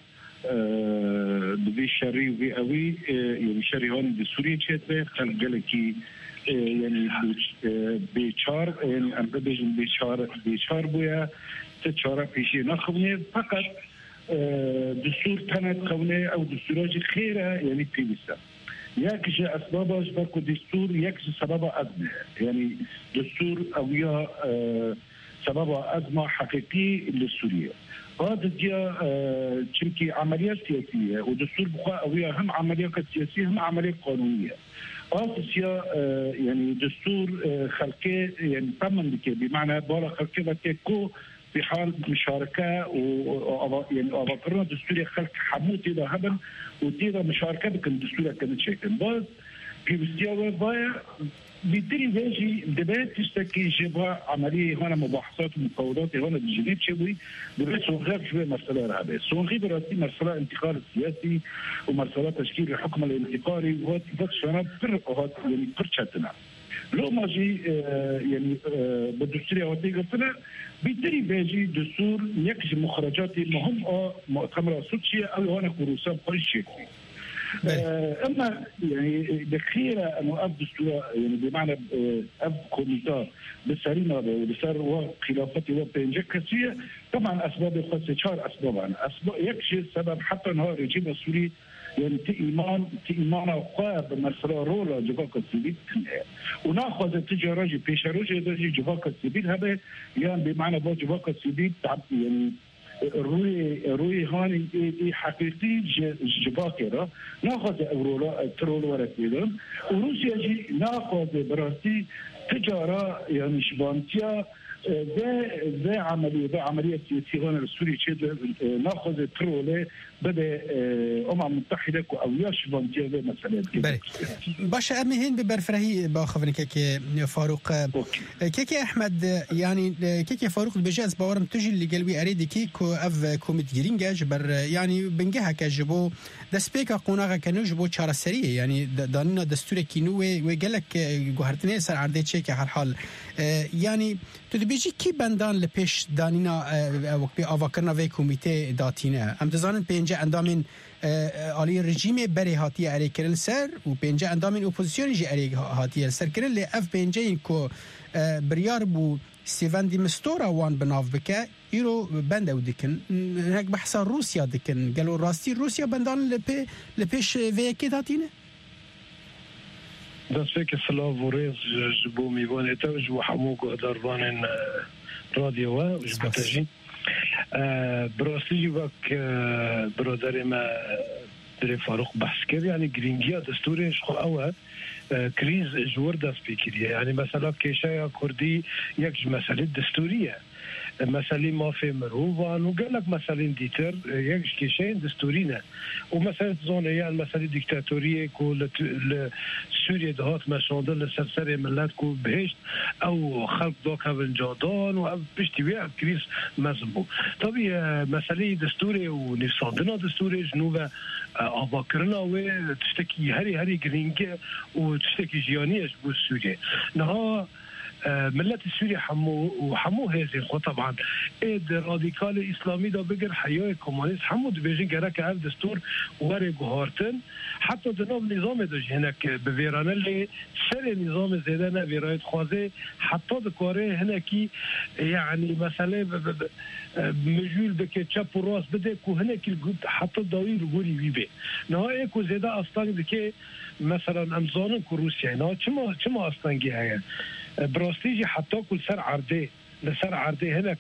Speaker 20: دوی شری و اوی یعنی شری هان دستوری چهتره خلق گلکی یعنی بیچار یعنی ام ببیجن بیچار بیچار بویا ته چاره پیشی نخونه فقط دستور تنت خونه او دستوراج خیره یعنی پیوسته یکیش اسبابش برکو دستور یکیش سبب ازمه یعنی دستور اویا سبب ازمه حقیقی لسوریه هذا جاء چونكي عمليات سياسيه ودستور بخوا اويا هم عمليات سياسيه هم عمليات قانونيه اساسيا يعني دستور خلقه يعني ضمن بمعنى بالا خلقه بتكو في حال مشاركه و يعني افكرنا دستور خلق حموت الى هبل ودير مشاركه بكن دستور كانت شكل باز في مستوى بايا بالتالي بيجي دبات تشتكي جبهه عمليه هنا مباحثات ومفاوضات هنا بالجديد شوي دبات صغير شوي مساله رهبه صغير براسي مساله انتقال السياسي ومساله تشكيل الحكم الانتقالي وهذا شنو فرقات يعني فرشتنا لو ما جي يعني بالدستور وتي قلتنا بالتالي بيجي دستور يكشف مخرجات مهم مؤتمر سوتشي او هنا كروسا كل شيء اما يعني بخيره انه اب دستور يعني بمعنى اب كوميتا بسرينا بسر خلافات وبينجك كثير طبعا اسباب خاصه شهر اسباب اسباب يكشف سبب حتى نهار الرجيم السوري يعني تإيمان تإيمان وقاب مسألة رولا جواك السبيل ونأخذ التجارة جي بيشاروج يدرج جواك السبيل هذا يعني بمعنى با جواك السبيل يعني روی روی هانی ای حقیقی جواکی را ناخذ اورولا ترول ورسیدن و روسیه جی ناخذ براستی تجاره یعنی شبانتیا ده ده عمليه ده عمليه سياسيه هنا السوري شد ناخذ تروله بدا امم المتحده او ياش بانتي ده مثلا
Speaker 4: بله باشه امهين ببرفرهي باخفنك كي فاروق كيكي احمد يعني كيكي فاروق بجاز باورم تجي اللي قلبي اريد كيكو اف كوميت جرينجا جبر يعني بنجها كجبو دسبيكا قوناغا كانو جبو چاره سريه يعني داننا دستور كينو وقالك جوهرتني سر عرضه تشيك هر حال يعني تدبیجی کی بندان لپیش دانینا وقتی آواکرنا و کمیته داتینه ام دزانن پنجه اندامین آلی رژیم بری هاتی اری کرن سر و پنجه اندامین اپوزیسیون جی اری هاتی سر کرن لی اف پنجه این که بریار بو سیوندی مستورا وان بناف بکه ایرو بنده و دکن هک بحثا روسیا دکن گلو راستی روسیا بندان لپی لپیش و یکی داتینه
Speaker 20: دست فکر سلاو و ریز جبو میوانه تا جبو حموگو اداروان رادیو و جبتاجین براستی جباک برادر ما در فاروق بحث کرد یعنی گرینگی ها دستورش خو اوه کریز جور دست بکریه یعنی مثلا کشای کردی یک مسئله دستوریه
Speaker 11: مسئله مافی مروان و گلک مسئله دیتر یک کشین دستورینه و مسئله زونه یعنی مسئله دیکتاتوریه که سوریه دهات مشانده لسرسر ملت که بهشت او خلق داک هونجادان و او پشتی وی او کریس مزم بو طبی مسئله دستوری و نفساندنا دستوری جنوب آبا کرنا و تشتکی هری هری گرینگه و تشتکی جیانیش بو سوریه نها ملت سوري حمو وحمو هذه خو طبعا ايد راديكال اسلامي دا بقر حياه كومونيست حمو بيجي جراك اف دستور وري جوهرتن حتى دناب نظام دج هناك بفيران اللي سر نظام زيدنا فيرايت خوازي حتى دكوري هناكي يعني مثلا مجول بك تشاب راس بده كو هناك حتى داوي رغوري بيبي نهايه كو زيدا اصلا دكي مثلا امزان كو روسيا نا چما چما اصلا هي براستيجي حتى كل سر عرضه لسر عرضه هناك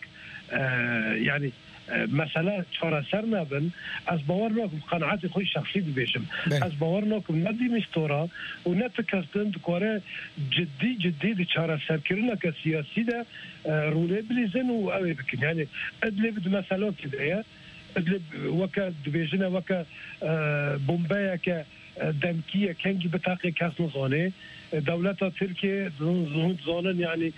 Speaker 11: آه يعني آه مثلا شارع سرنا بن از باورناكم قناعاتي خوي شخصي بيشم از باورناكم ندي مستورا ونتكستن دكوره جدي جدي دي شارع سركرنا كسياسي ده آه رولي بليزن وقوي بكن يعني ادلب مثلا كده ادلب وكا دبيجنا وكا آه بومبايا ك دمكية كانجي بتاقي كاس نظاني دولة تركيا زهود زانن يعني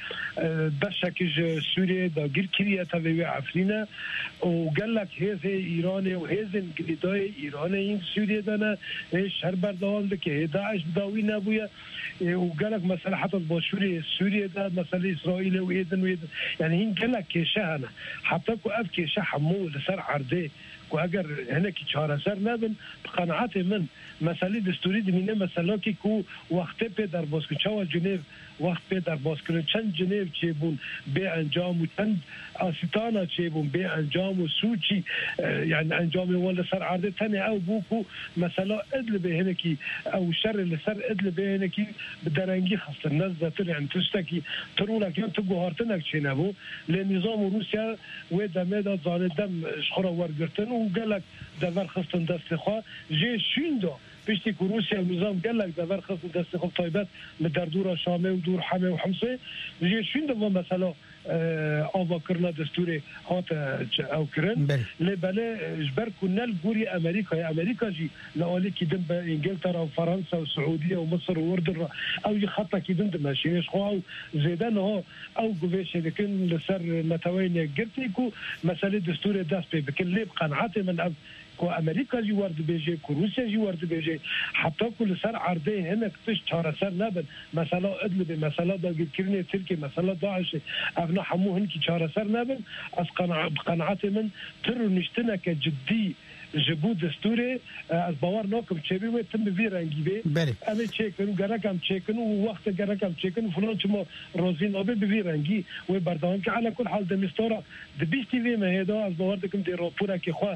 Speaker 11: بشكل سوريا دا غير كريا تبعي عفرينا وقال لك هذا إيراني وهذا قليداي إيراني سوريا دانا إيش هر بردوان لك داعش بداوي نابويا وقال لك مثلا حتى باشوري سوريا دا مثلا إسرائيل وإيدن وإيدن يعني هين قال لك كيشانا حتى كو أف كيشا حمو لسر عرضي واگر هناك چهار سر نبن بقناعت من مسئله دستوری دمینه مسئله که کو وقت پی در باز کن چاول جنیو وقت پی در باز کن چند جنیو چه بون به انجام و چند آسیتانا چه بون به انجام و سوچی يعني انجام ولا سر عرضه تاني او بوكو مسألة ادل بهنكي او شر اللي سر ادل بهنكي بدرنجي خاصة الناس ذات يعني تشتكي ترولا كان تقو هارتنك شنابو لنظام روسيا ودمدا زان دم شخرا ورقرتن وقالك دفر خاصة دست خوا جي شيندو بيشتي روسيا النظام قال لك دفر خاصة دست خوا طيبات لدردورة شامي ودور حمي وحمصي جي شيندو مثلا آوا کرنا دستوری هات او کرن لبله جبر کنال گوری امریکا یا امریکا جی لالی کدن به انگلترا و فرانسه و سعودیه و مصر و اردن او خطا کدن دمشینش خو او زیدن ها او گویش لکن لسر متوین گرتی کو مسئله دستور دست بکن لیب قناعت من کو امریکا جی ورد بیجه کو روسیا جی ورد بیجه حتی کل سر عرضه هنک تش چهار سر نبن مثلا ادل به مثلا داگیر کرنی ترکی مثلا داعش افنا حمو هنکی چهار سر نبن از قناعت من تر نشتنه که جدی جبود دستوری از باور ناکم چه بی تم بی رنگی بی اما چه کنو گرکم چه کنو و وقت گرکم چه کنو فلان چما روزین آبی بی رنگی و بردان که علا کل حال دمستورا دبیشتی وی مهدا از باور دکم دی راپورا که خواه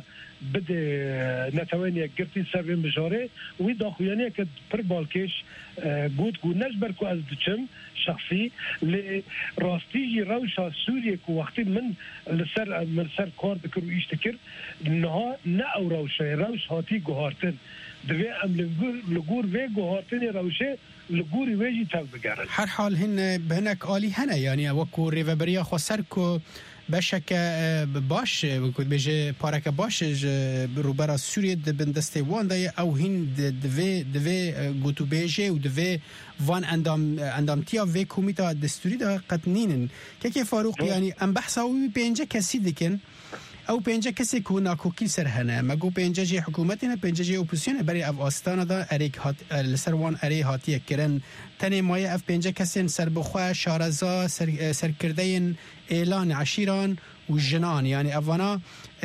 Speaker 11: بده نتوانی گرتی سر بین بجاره و داخویانی که پر بالکش گود گود نجبر که از دچم شخصی لراستیجی روشا سوریه که وقتی من لسر من سر کار بکر و ایشتکر نها نه او روشه روش هاتی گوهارتن دوی ام لگور وی گوهارتن روشه لگوری ویجی تل بگرن
Speaker 4: هر حال هن بهنک آلی هنه یعنی وکو ریوبریا خو سر که بشک باش وکود بجه پارک باش روبرا سوریه دبن دسته وان دای او هین دوی دوی گوتو بجه و دوی وان اندام اندامتیا و کمیتا دستوری دا قطنینن که که فاروق یعنی ام بحثاوی پینجا کسی دکن او پنجه کسی که ناکوکی سر هنه مگو پنجه جی حکومتینه پنجه جی اپوزیسیونه برای اف آستانه دا اریک هات لسروان اری هاتیه کرن تنی مایه اف پنجه کسی سر بخواه شارزا سر سرکردین اعلان عشیران و جنان یعنی افوانا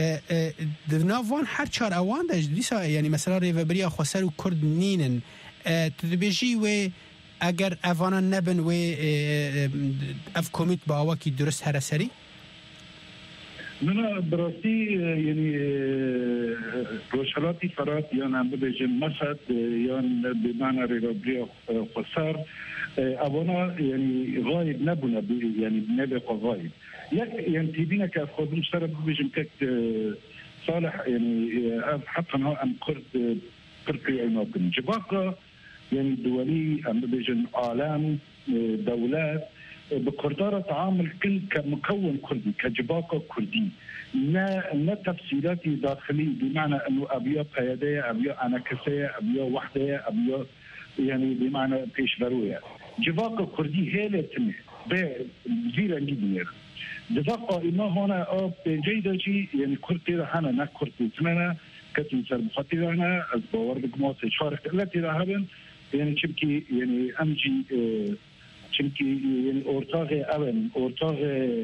Speaker 4: دناوان هر چار اوان دا دیسا یعنی مثلا ریوبریا خسر و کرد نینن تدبیجی و اگر افوانا نبن و اف کمیت با آواکی درست هر سری
Speaker 20: من براستی یعنی روشلاتی فرات یا نمبر بجن مسد یا بمعنی ریوبریا خسر اونا یعنی غایب نبونه یعنی نبقى غایب یک یعنی تیبینه که خود مشترک بجن که صالح یعنی حتى ام کرد تركيا يمكن جباقة يعني دولي ام بجن عالم دولات بكردارة تعامل كل كمكون كردي كجباقة كردي لا لا تفسيرات داخلي بمعنى انه ابيا قياديه ابيا انكسيه ابيا وحده ابيا يعني بمعنى بيش برويه جباقة كردي هي لتمه بزيرا جدير جباقة إما هنا أو بجيدة جي يعني كردي رهانا نا كردي تمنا كتن سر بخطي رهانا از باور بقماس شارك التي رهابن يعني شبكي يعني أمجي شبكي يعني أورتاغي أبن أورتاغي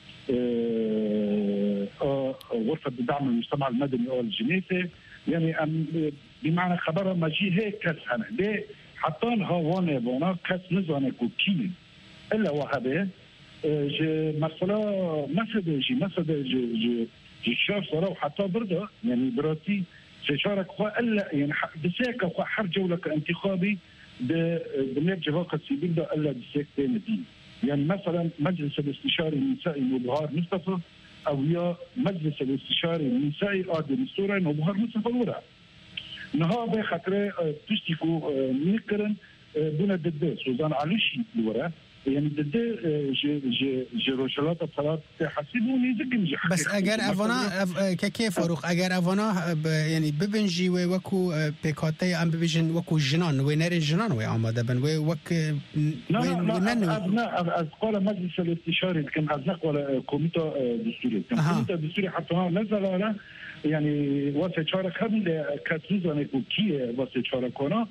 Speaker 20: غرفة الدعم المجتمع المدني أو الجنيسي يعني بمعنى خبر ما جي هيك كاس هنا ليه حتى هوانا بونا كاس نزوانا كوكين إلا وهذا جي مثلا مثلا جي مثلا جي جي جي شاف صراحة حتى برضه يعني براسي سيشارك خوا إلا يعني بسيكا خوا حر جولة انتخابي بنيب جواقة السيبيل ده إلا بسيك بين الدين يعني مثلا مجلس الاستشاري النسائي نوبهار مصطفى او يا مجلس الاستشاري النسائي آدي مستورة نوبهار مصطفى الورا نها بخطرة تشتكو نيكرن بنا ضد سوزان علوشي الورا يعني ضد جي جي جي روشلات الصلاة تحسبوني ذكي
Speaker 4: بس اگر افانا كيف فاروق اگر افانا يعني ببنجي وكو بيكاتي ام ببجن وكو جنان وينر جنان وي آماده بن وي وك
Speaker 20: وين ابناء قال مجلس الاستشاري كان ازنق ولا كوميتا دستوري كوميتا دستوري حتى نزل على يعني واسه شارك هم كاتوزان كوكيه واسه شاركونا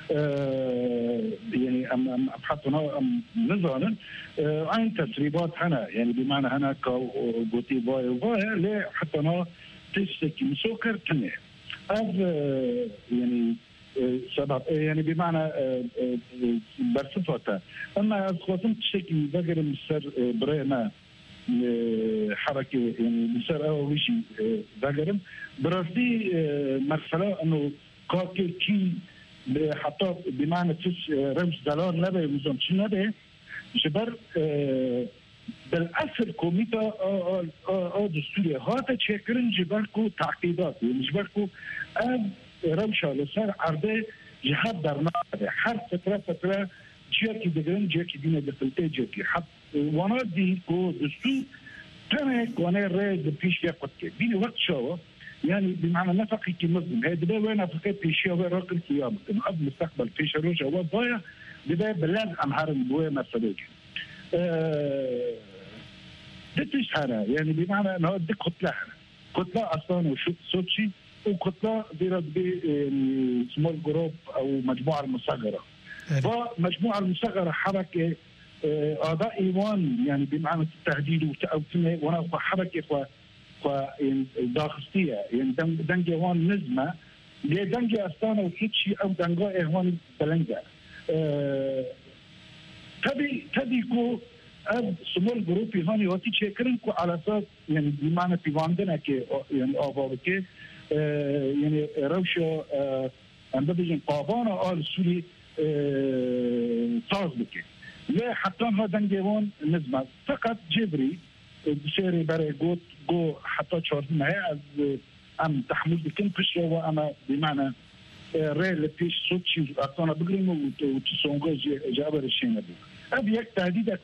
Speaker 20: يعني ام ام حطنا ام نزانا عين تسريبات هنا يعني بمعنى هنا كوتي باي وباي لا حطنا تشتكي مسكر تنه هذا يعني سبب يعني بمعنى برصفته اما خصوصا تشتكي بقر مستر برينا حركه يعني مستر او شيء بقرم براسي مساله انه كاكي كي حتى بمعنى تش رمز دولار نبي مزون شو نبي جبر بالأصل كوميتا أو أو دستوري هذا تشكرن جبركو تعقيدات جبركو أب رمشة لسر عرضه جهاد درنا حر فترة فترة جاكي دقرن جاكي دينا دخلتي جاكي حط وانا دي كو دستور تنك وانا رأي بيش في قتك بيني وقت شو يعني بمعنى نفقي كي مظلم هذا ده وين أفكار بيشيا وراقل قيامة إنه قبل مستقبل فيش روجا وضايع ده بلاد أمهار البوية مسألة دتش هنا يعني بمعنى إنه دي كتلة هنا كتلة أصلاً وشوت سوتشي وكتلة بيرد بي سمول جروب أو مجموعة المصغرة فمجموعة المصغرة حركة أعضاء إيوان يعني بمعنى التهديد وتأوتمه وانا حركة وداخستية يعني دنجي هون نزمة ليه دنجي أستانا وكيتشي أو دنجا إهوان بلنجا أه تبي تبي كو أب سمول جروبي هوني واتي تشكرن كو على أساس يعني بمعنى في واندنا كي يعني أبغى كي أه يعني روشة أه عند بيجن قابانا آل سوري أه صاز بكي لا حتى هذا دنجيون نزمة فقط جبري بشيري بري جوت جو حتى شورت معي از ام تحمل بكم فيش وانا بمعنى ريل فيش صوتشي اصلا بقريم وتسونغو جابر الشين ابو ابي يك تهديدك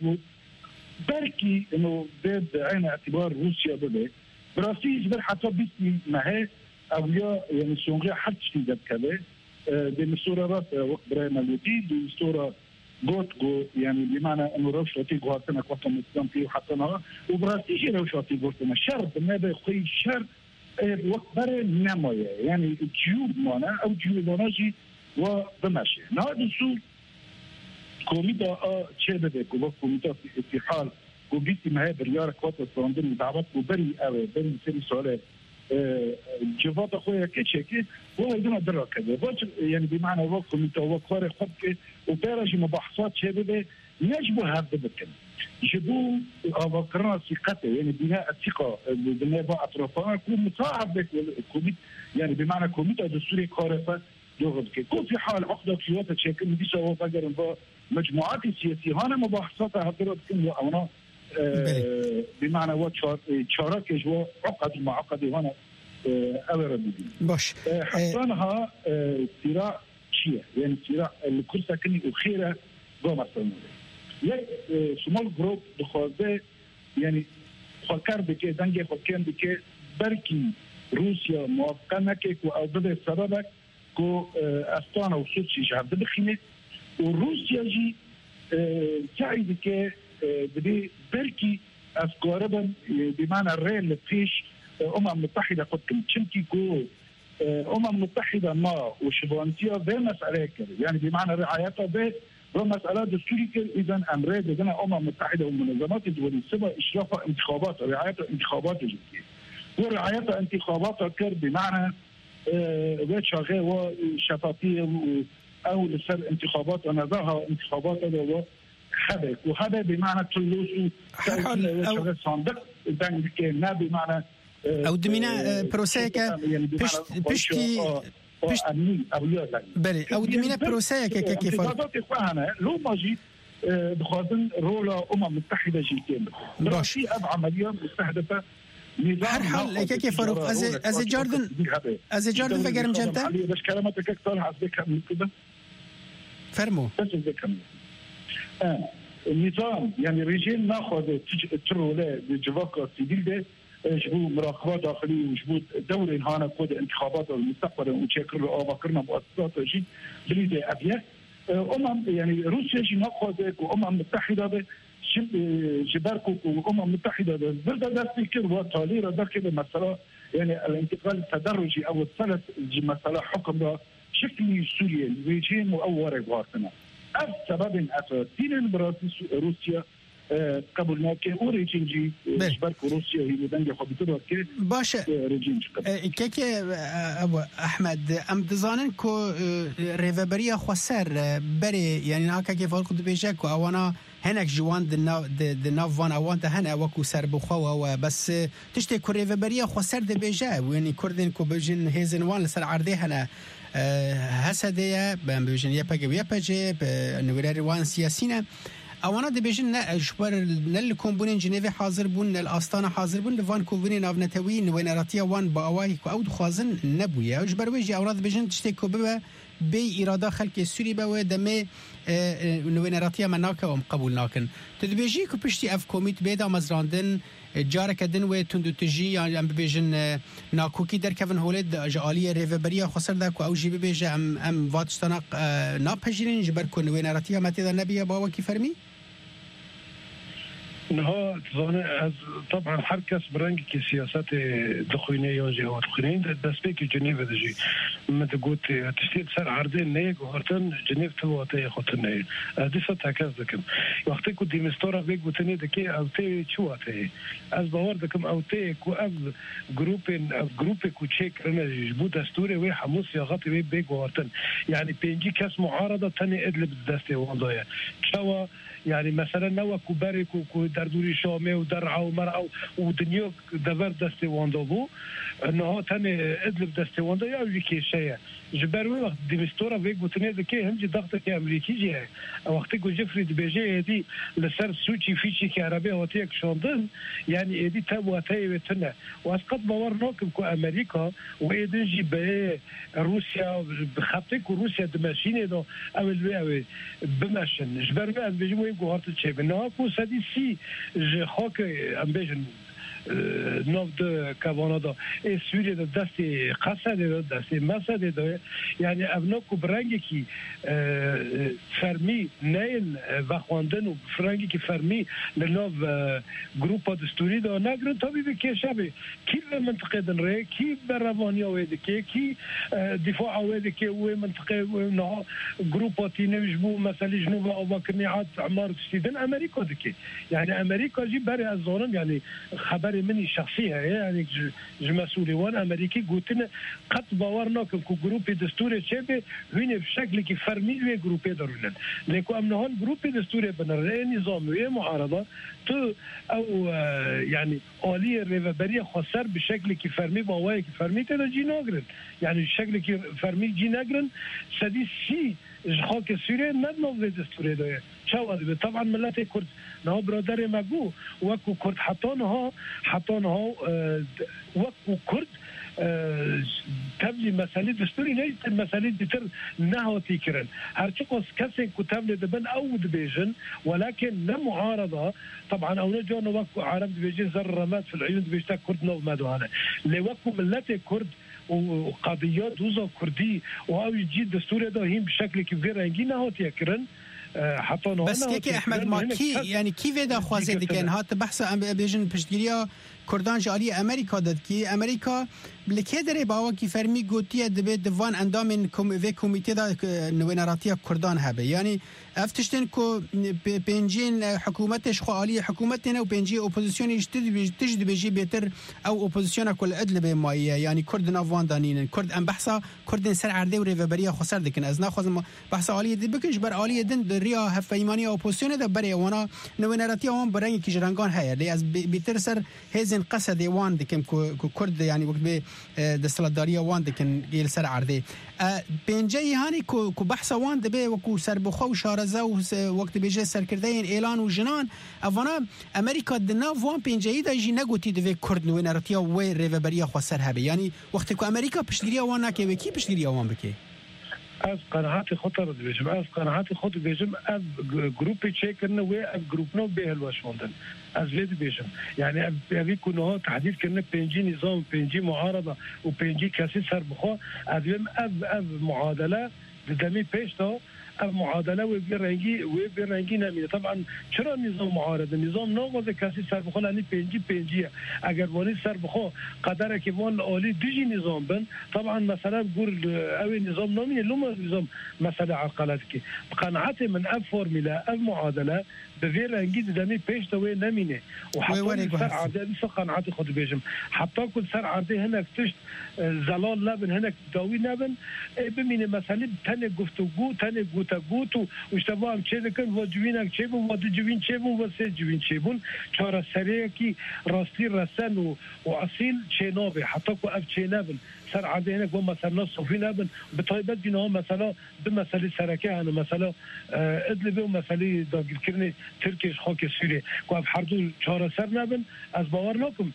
Speaker 20: بركي انه بيد عين اعتبار روسيا بده براسي جبر حتى بيسي معي او يا يعني سونغو حد شديد كذا بمسوره راس وقت بري مالوتي بمسوره قوت قو يعني بمعنى انه روشتي قواتنا قواتنا مستم فيه وحطنا وبراسيشي روشتي قواتنا شرط ما بيخي شرط وقت بري نموية يعني جيوب مانا او جيوب ماناجي وبمشي نهاد السوء كوميتا اه چه بده كو كوميتا في حال كو بيتي معي بريار قوات الصندوق مدعوات وبري اوي بري سري سؤال جواب أخويا كشكل هو يدنا درا كذا يعني بمعنى وقت كوميتا وقاري خبك وبرج مباحثات شبابه يجب هذا بكن يجبوا أفكارنا ثقته يعني بناء الثقة بناء أطرافنا يكون مصاحب بالكوميت يعني بمعنى كوميتا دستوري قارفة يغض كل في حال عقدة سياسة شكل بديش هو فجر مجموعات السياسية هنا مباحثات هذا كم وأنا بمعنى وات شارك جوا عقد مع عقد هنا أورد
Speaker 4: باش
Speaker 20: حطانها صراع شيء يعني صراع الكل ساكني وخيرة جو مثلا یک شمال گروپ دخوازه یعنی فکر بکه دنگ فکر بکه برکی روسیا موافقه نکه که او بده سبب که استان و سوچی جهده بخینه و روسیا جی سعی که بدي بركي أفكارهم بمعنى الرئيل فيش أمم متحدة قد كنتي كو أمم متحدة ما وشبانتيا بمسألة كده يعني بمعنى رعايتها ب بمسألة دستورية إذا أمريكا إذا أمم متحدة والمنظمات الدولية سبب إشرافها انتخابات رعايتها انتخابات جديدة ورعايتها انتخاباتها كر بمعنى وشغال وشفافية أو لسر انتخابات ونظرها انتخابات هذا حدث وهذا بمعنى تلوث أو صندوق بنك ما بمعنى
Speaker 4: أو دمينا بروسيكا بشتي بشت بله أو دمينا بروسيكا كيف
Speaker 20: انتخابات إخواننا لو ما جيت بخاطر رولا أمم متحدة جيتين براسي أب عملية مستهدفة
Speaker 4: هر حال كيف فاروق از از جاردن از جاردن بگرم جنتا
Speaker 20: بس كلامتك اكثر حسبك كده
Speaker 4: فرمو
Speaker 20: بس ذكر آه. النظام يعني رجال ناخذ ترولة بجواكا سيديل ده جبو مراقبة داخلية وجبو دولة هانا كود انتخابات المستقبل وشكل أواكرنا مؤسسات جي بريدة أبيات أمم يعني روسيا جي ناخذ وأمم متحدة جباركو وأمم متحدة بردا دستي كل وطالي ردا كده مثلا يعني الانتقال التدرجي أو الثلاث مثلا حكم شكل سوريا رجيم وأول غارتنا السبب أساسي للبرازيل روسيا قبل ما كان أوريجين جي شبارك روسيا هي بدنجة خبيطة كي
Speaker 4: باشا كيك أبو أحمد أم دزانن كو ريفابريا خسر بري يعني ناكا كيف أقول بيجاكو أوانا هناك جوان دنا دنا فان أوان تهنا وكو سر بخوا بس تشتي كو ريفابريا خسر دبيجا ويعني كردن كو بيجن هيزن وان لسر عرضي هنا هسدية بيجن يبقى ويبقى بنوري وان سياسينا اوانا دبیجن نه اجبار نل کمبونین جنیو حاضر بون نل آستانه حاضر بون لوان کوونین آونتوی نوینراتیا وان با اوای کو او خوازن نبویه اجبار ویجی اوانا دبیجن تشتی کو به بی اراده خلق سوری به دمه نوینراتیا مناکه ام قبول ناکن تدبیجی کو پشتی اف کمیت بیدا مزراندن جارك دن و تندو تجي يعني ام بيجن ناكوكي در كفن هولد جاليه ريفبريا خسر دا كو او جي بيجي ام ام واتستنا نابجرين جبر كون ويناراتيا متى النبي باوا كي فرمي
Speaker 20: نها تظن طبعا حركة برنج كسياسات دخوينية يونجي أو دخوينين دسبيك جنيف دجي ما تقول تشتيت سر عرضين نيك وهرتن جنيف تواتي خطني دفة تكاز دكم وقتي كنت مستورة بيك وتني دكي أو تي شو أتي از باور دكم أو تي كو أب جروبين جروب كو تشيك أنا جبود دستوري وي حموس يا غطي وي بيك وهرتن يعني بينجي كاس معارضة تاني إدلب دستي وانضايا شوا يعني مثلا نوا كوبارك ودردوري شامي ودرعه ومرعه ودنيا دبر دستي واندابو انه تاني ادلب دستي واندا يا ويكي شيء جبروي وقت ديمستورا فيك بوتني دكي همجي ضغطك امريكي جي وقت كو جفري دبيجي دي لسر سوتشي فيشي كهرباء وتيك شوندن يعني دي تبواتي وتنا واسقط باور نوكم كو امريكا ويدنجي ب روسيا بخطك وروسيا دماشيني دو او الوي بمشن جبروي بيجي يقول هارت شيء انه كو سدي سي je crois que ambition نوف دو كابونادا اي سوريا دستي قصد دستي مسد يعني ابنوكو برانجي كي فرمي نايل واخواندن و فرانجي كي فرمي لنوف جروبا دستوري دو ناغرن طبي بكيشابي كي منطقه دنري كي برافونيا ويدكي كي دفاع ويدكي و منطقه نو جروبا تينجبو مثلا جنوب او باكنيات عمار تشتيدن امريكا دكي يعني امريكا جي بري الظلم يعني خبر مني شخصية يعني جمسولي وان أمريكي قلتنا قد باورنا كو جروبي دستوري شبه هنا بشكل كي فرمي وي جروبي دارونن لكو أمنهان جروبي دستوري بنرأي نظام وي معارضة تو أو يعني آلية ريفابرية خسر بشكل كي فرمي باواي كي فرمي تلا جي ناقرن يعني بشكل كي فرمي جي ناقرن سدي سي جخاك سوريا ندنا في دستوري دايه شو طبعا ملاتي كرد نهو برادر مجو وكو كرد حطانها حطانها وكو كرد
Speaker 21: تبلی مسئله دستوری نیست مسئله دیتر نهاتی کرن هرچی قص کسی کتاب لدبن او دبیجن ولكن نمعارضة طبعا او نجون وقت عرب دبیجن زر رمات في العيون دبیجتا كرد نو مدوانه لوقت ملت كرد وقضيات وزا كردي وهو يجي دستور ده هم بشكل كبير رنگی نهاتی کرن حتی
Speaker 4: بس که احمد ما کی یعنی کی ودا خواسته دیگه هات بحث ام بیژن پشتگیریا کردان جالی امریکا داد کی امریکا لکه دره باوا کی فرمی گوتیه دبه دوان اندام کم و کمیته دا نوینراتی کردان هبه یعنی افتشتن کو پنجین حکومتش خو عالی حکومتنا و پنجی اپوزیسیون تجد بيجي بيتر او اپوزیسیون کل عدل به مایه یعنی کرد نوان دانین کرد ام بحثا کرد سر عرده و ریوبریا خسر دکن از ناخذ بحث عالی دی بکنش بر عالی دن دریا هفیمانی اپوزیسیون دا بره وانا نوینراتی وان برنگ کی جرانگان هيا لی از بیتر سر هزن قصد وان دکم کو کرد یعنی وقت به دستلداریا وان دکن گیل سر عرده پنجی هانی کو کو بحث وان دبه و کو سر بخو شارزه و وقت بیجه سرکردین اعلان و جنان افانا امریکا دنا وان پنجی دا جی نگوتی دوی کرد نو نراتیا و ریوبریا خو سر هبه یعنی وقتی کو امریکا پشتگیریا وان نکه و کی پشتگیریا وان بکی
Speaker 21: از قناعات خطر بیجم از قناعات خود بیجم از گروپی چیکرن و از گروپ نو به الواش موندن از وید بیجم یعنی ابی کنه تحدید کنه پنجی نظام پنجی معارضه و پنجی کسی سر بخو از ویم از از معادله دمی پیش تا از معادله و بیرنگی و بیرنگی نمیده طبعا چرا نظام معارضه نظام ناغاز کسی سر بخو یعنی پنجی پنجیه اگر وانی سر بخو قدره که وان عالی دیجی نظام بن طبعا مثلا گور اوی نظام نامینه لوم نظام مثلا عقلت که قناعت من اف فرمولا اف معادله به بیرنگی دمی پیش تا و نمینه و حتی سر عرضه نیست قناعت خود بیجم حتی کل سر عرضه هنک تشت زلال نبن هنک داوی نبن ببینه مثلا تن گفتگو تن گوتگوت و اشتباه هم چه دکن و جوینک چه بون و دو جوین چه بون و سه جوین چه بون چهار سریه کی راستی رسن و, و اصیل چه نابه حتی که اف چه نبن سر عرضه هنک و مثلا صوفی نبن به طایبت دینا هم مثلا به مسئله سرکه هنو مثلا ادلبه و مسئله داگیر کرنه ترکیش خاک سوریه که اف هر دو چهار سر نبن از باور نکم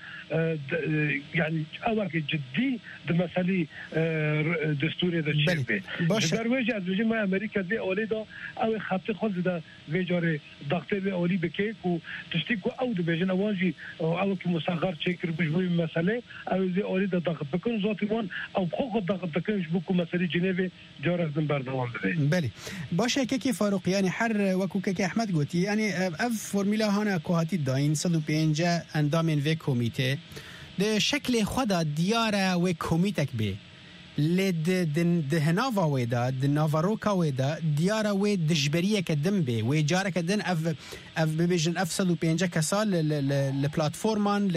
Speaker 21: یعنی اول که جدی ده مسئله دستوری ده چه بی در وجه از وجه ما امریکا ده اولی دا او خطی خود ده ویجاره داخته به اولی بکیک و تشتی که او ده بیجن اوانجی او که مصغر چکر بجبوی مسئله او ده اولی ده داخت بکن ذاتی وان او بخو خود داخت بکنش بکو مسئله جنیوی جارز دن بردوان ده
Speaker 4: بله باشه که فاروق یعنی هر وکو که احمد گوتی یعنی اف فرمولا هانا کوهاتی داین صد و پنجاه اندامین و کمیته ده شکل خدا دیاره و کمیتک به لد ده هناوا ويدا ده نافاروكا ويدا ديارا و دجبريه كدم به و جاره كدن اف اف بيجن افسد وبينجا كسال للبلاتفورمان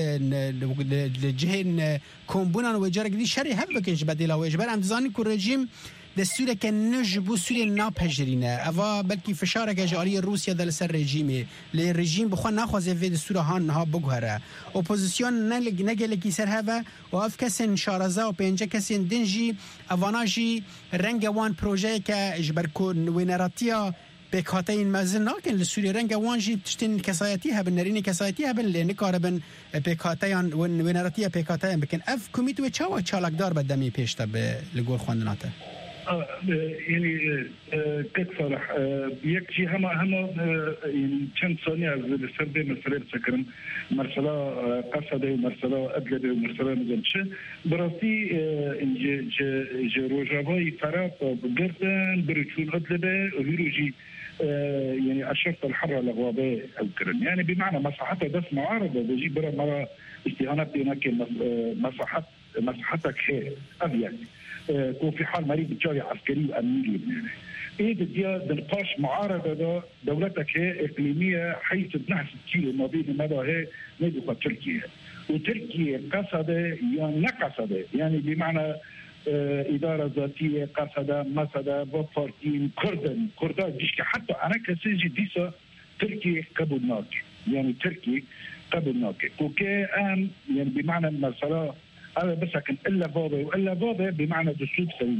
Speaker 4: لجهن كومبونان و جاره دي شري هبكش بديلا و اجبار ام زاني كو رژیم دستور که نجبو سوری ناپجرینه اوا بلکی فشار که جاری روسیه دل سر رژیمه لی رژیم بخوا نخوازه وید دستور هان نها بگهره اپوزیسیون نلگ نگل کی سر هوا و اف کسین شارزه و پنجه کسین دنجی اواناجی رنگ وان پروژه که اجبر کن وینراتیا بکاتین مزن ناکن لسوری رنگ وانجی تشتین کسایتی هبن نرین کسایتی هبن لینی کاربن بکاتیان وینراتیا بکاتیان بکن اف کمیتو چاوا چالکدار بدمی پیشتا به لگور خواندناته
Speaker 20: يعني كتصالح يكفي هما هما يعني كم ثانية السرد مسألة سكرن مرسلة قصدة ومرسلة أدلة ومرسلة مزمشة براسي إن ج ج جروجابي فراب بقردن بريتون أدلة وهيروجي يعني الشرط الحرة لغوابة أو كرن يعني بمعنى مصلحتها بس معارضة بيجي برا مرة استهانات بينك مصلحت مصلحتك هي أبيض كون في حال مريض جاري عسكري وأمني لبناني إيه دي بنقاش معارضة دا دولتك هي إقليمية حيث بنحس كيلو ما بين مدى هي ندخل تركيا وتركيا قصدة يعني نقصدة يعني بمعنى اه إدارة ذاتية قصدة مسدة بفارتين كردن كردان بيشكي حتى أنا كسيجي ديسا تركيا قبلناك يعني تركيا قبلناك وكي أم يعني بمعنى المسألة هذا بس لكن إلا بابا وإلا بابا بمعنى دستور سوينا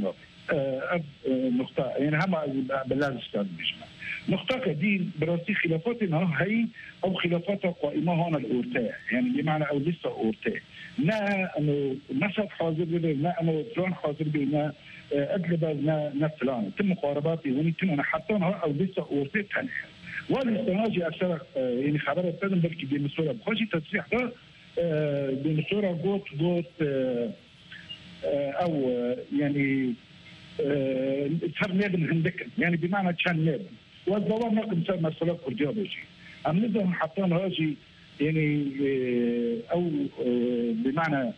Speaker 20: اب نقطه يعني هم بلاد استاذ بيجمع نقطه كدين براسي خلافاتنا هي او خلافات قائمه هون الاورتاء يعني بمعنى او لسه اورتاء لا انه مسد حاضر لا انه فلان حاضر بينا اقلب نا فلان تم مقارباتي وني انا حتى او لسه اورتاء ثاني والاستناجي اكثر يعني خبر التدم بلكي بمسؤول بخشي تصريح ده بمسؤول قوت قوت او يعني صار نابن هندك يعني بمعنى كان نابن والدوام نقم صار مسألة كردية بيجي أم نظام حطان هاجي يعني أو بمعنى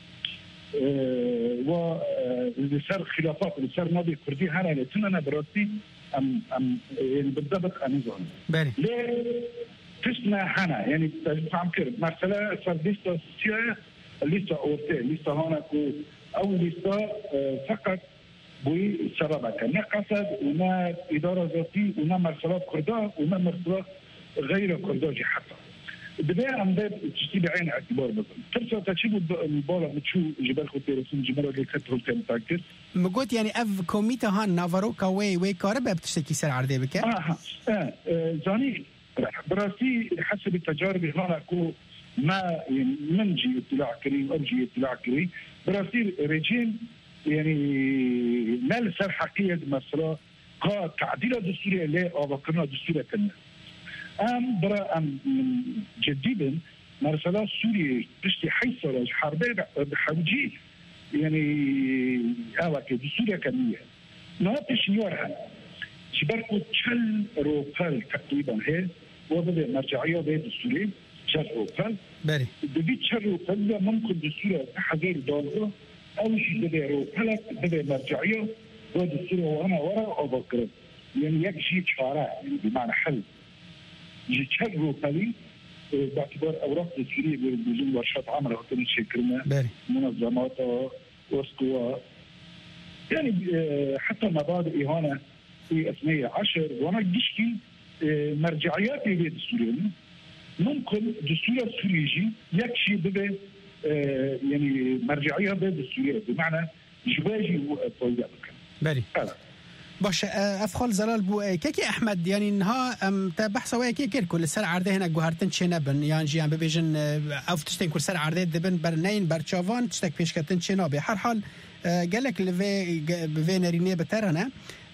Speaker 20: و اللي صار خلافات اللي صار نادي كردي هنا اللي تننا براسي أم أم يعني بالضبط أنظام ليه تسمع هنا يعني فهم كده مسألة صار لسه سيا لسه أورتي لسه هنا كو أو لسه فقط بوي سببك نقصد وما إدارة ذاتي وما مرسلات كردا وما مرسلات غير كرداجي حتى بداية عم ده تشتي بعين اعتبار بطل ترسل تشيبوا البالة بتشو جبال خوتيرسون جبال اللي كتبوا التمتاكر
Speaker 4: مقوت يعني اف كوميتا هان نافاروكا وي وي كاربا بتشتكي سر عردي بك
Speaker 20: اه اه زاني براسي حسب التجارب هنا كو ما منجي اطلاع كريم ارجي اطلاع كريم براسي ريجيم يعني مال سر حقيقة مثلا قا تعديل الدستوري اللي أبقرنا دستوري كنا أم برا أم جديدا مرسلا سوريا بشتي حيصر حربي بحوجي يعني أواك دستوري كنية ناتش نيورها شبركو تشل روبال تقريبا هي وبدأ مرجعية بيت دستوري تشل روبال
Speaker 4: بري
Speaker 20: بدي تشل روبال ممكن دستوري حقيقي دولة أول شيء بدأ روبالك بدأ مرجعية بدأ السورة وأنا وراء أبكر يعني يكشي شارع يعني بمعنى حل يتشل روبالي باعتبار أوراق السورية بوجود ورشات عمل وكل شكرنا منظمات وسكوا يعني حتى مبادئ هنا في اثني عشر وأنا جشكي مرجعيات بيت السورية ممكن دستور السوريجي يكشي بدأ آه يعني مرجعية بيد السورية بمعنى جواجي وطويلة
Speaker 4: بلي باش افخال زلال بو كيكي احمد يعني انها ام تبح سوايا كيكير كل سر عرده هنا جوهرتن شنبن يعني جيان ببيجن اف تشتين كل سر عرده دبن برنين برچاوان تشتك بيشكتن شنابي هر حال قالك لفي بفينريني بترنا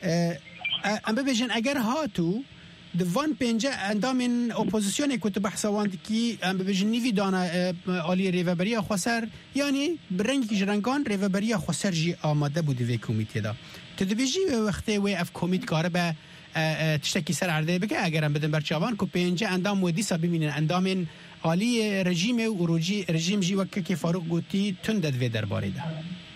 Speaker 4: ام ببيجن اگر هاتو دوان پنجه اندامین اپوزیسیونی که تو بحثوان کی ام ببیجنی وی دانا عالی ریوبریا خسر یعنی برنگی جرنگان ریوبریا خسر جی آماده بود وی کمیته دا تدبیجی وقتی وی اف کمیت کاره به تشتکی سر عرضه بگه اگرم بدن برچاوان که پنجه اندام ودی سبی مینن اندامین عالی رژیم و روجی رژیم جی وقتی که فاروق گوتی تندد وی درباره ده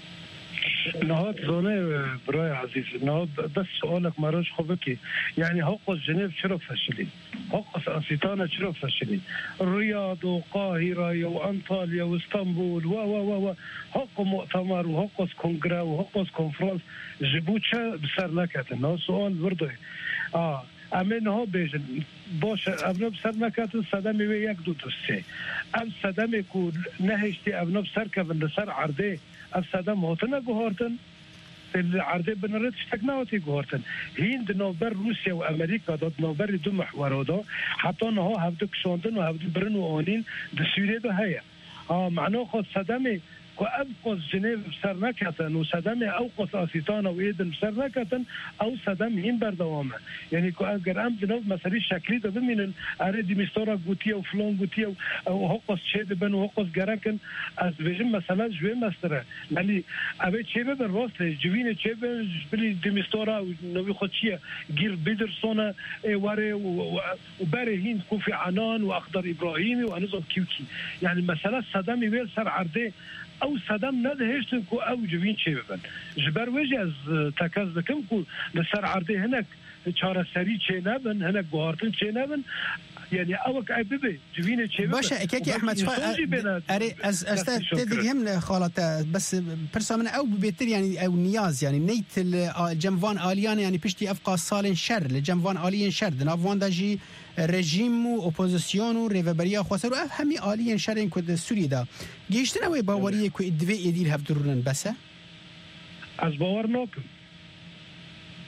Speaker 21: نهاد زونه برای عزیز نهاد بس سؤالك مراش خوبكي يعني حقوق جنيف شرف فشلين حقوق أسيتانا شرف فشلين الرياض وقاهرة وأنطاليا واسطنبول و و و و حق مؤتمر وحق كونغرا وحق كونفرنس جبوتشا بسر نكتن نهاد سؤال برضه آه امین ها بیشن باشه ابناب سر نکاتن صدمی و یک دو دوسته ام صدمی کو نهشتی ابناب سر کبن سر عرضه ام صدم هاتن گوهارتن العرضه بنرد اشتكناوتي گوهارتن هند نوبر روسيا وامريكا داد نوبر دو محور دا حتی نها هفته کشاندن و هفته برن و آنین ده سوریه ده هیا اه معناه خود صدمی که ابقص جنیو بسر نکتن و صدم اوقص آسیتان و ایدن بسر نکتن او صدم این بردوامه یعنی که اگر ام جنوب مسئله شکلی ده بمینن اره دیمیستارا گوتیه و فلان گوتیه و حقص چه ببن و حقص گرکن از بجم مثلا جوی مستره ولی اوه چه ببن راست جوین چه ببن بلی دیمیستارا و نوی خود چیه گیر بیدرسونه واره و بره هین کوفی عنان و اخدر ابراهیمی و انزاد کیوکی یعنی مثلا صدمی ویل سر عرده او صدم ندهشتن کو او جوین چه ببن جبر وجه از تکز بکم کو لسر عرده هنک چاره سری چه نبن هنک گوهارتن چه نبن يعني اوك اي بيبي جوين تشي
Speaker 4: باشا كيكي احمد اري از استاذ تدهم خالته بس برسا من او بيتر يعني او نياز يعني نيت الجنفان اليان يعني بيشتي افقا صالن شر الجنفان اليان شر دنافوان داجي رژیم و اپوزیسیون و ریوبریا خواستر و همی آلین شرین کد سوری دا گیشتن اوی باوریه که ادوی ایدیل هفت درونن بسه؟
Speaker 21: از باور نکن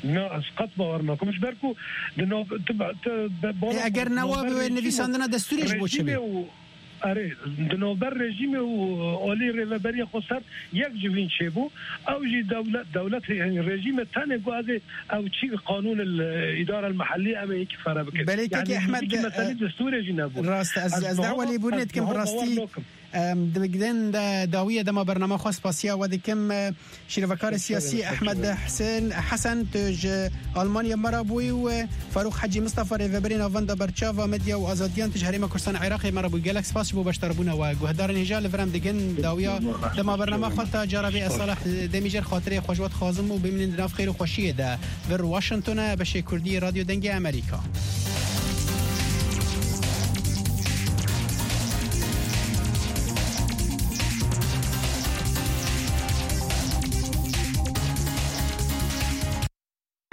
Speaker 21: نه اسقط باور نکم مش برکو دنو تبع
Speaker 4: اگر نواب نویسندن دستوریش بوده
Speaker 21: آره دنوبر رژیم و عالی ریوبری خسر یک جوین چه بو او جی دولت دولت یعنی رژیم تن گوازه او چی قانون الاداره المحليه اما یک فرا بکن
Speaker 4: بله که احمد
Speaker 21: مثلا دستور جی نبود
Speaker 4: راست از از دعوه لی بودنت کم راستی دمجدن داویه دما برنامه خاص پاسیا و دکم شیروکار سیاسی احمد حسین حسن تج آلمانیا مرابوی و فاروق حجی مصطفی ریوبری نواندا برچاوا مدیا و آزادیان تج هریما کردستان عراقی مرابوی گالاکس پاس بو باشتربونه و گهدار نهجال فرام دگن داویا دما برنامه خاطر جربی اصالح دمیجر خاطره خوشوات خازم و ببینید ناف خیر و خوشیه ده ور واشنگتن بشه کردی رادیو دنگ امریکا.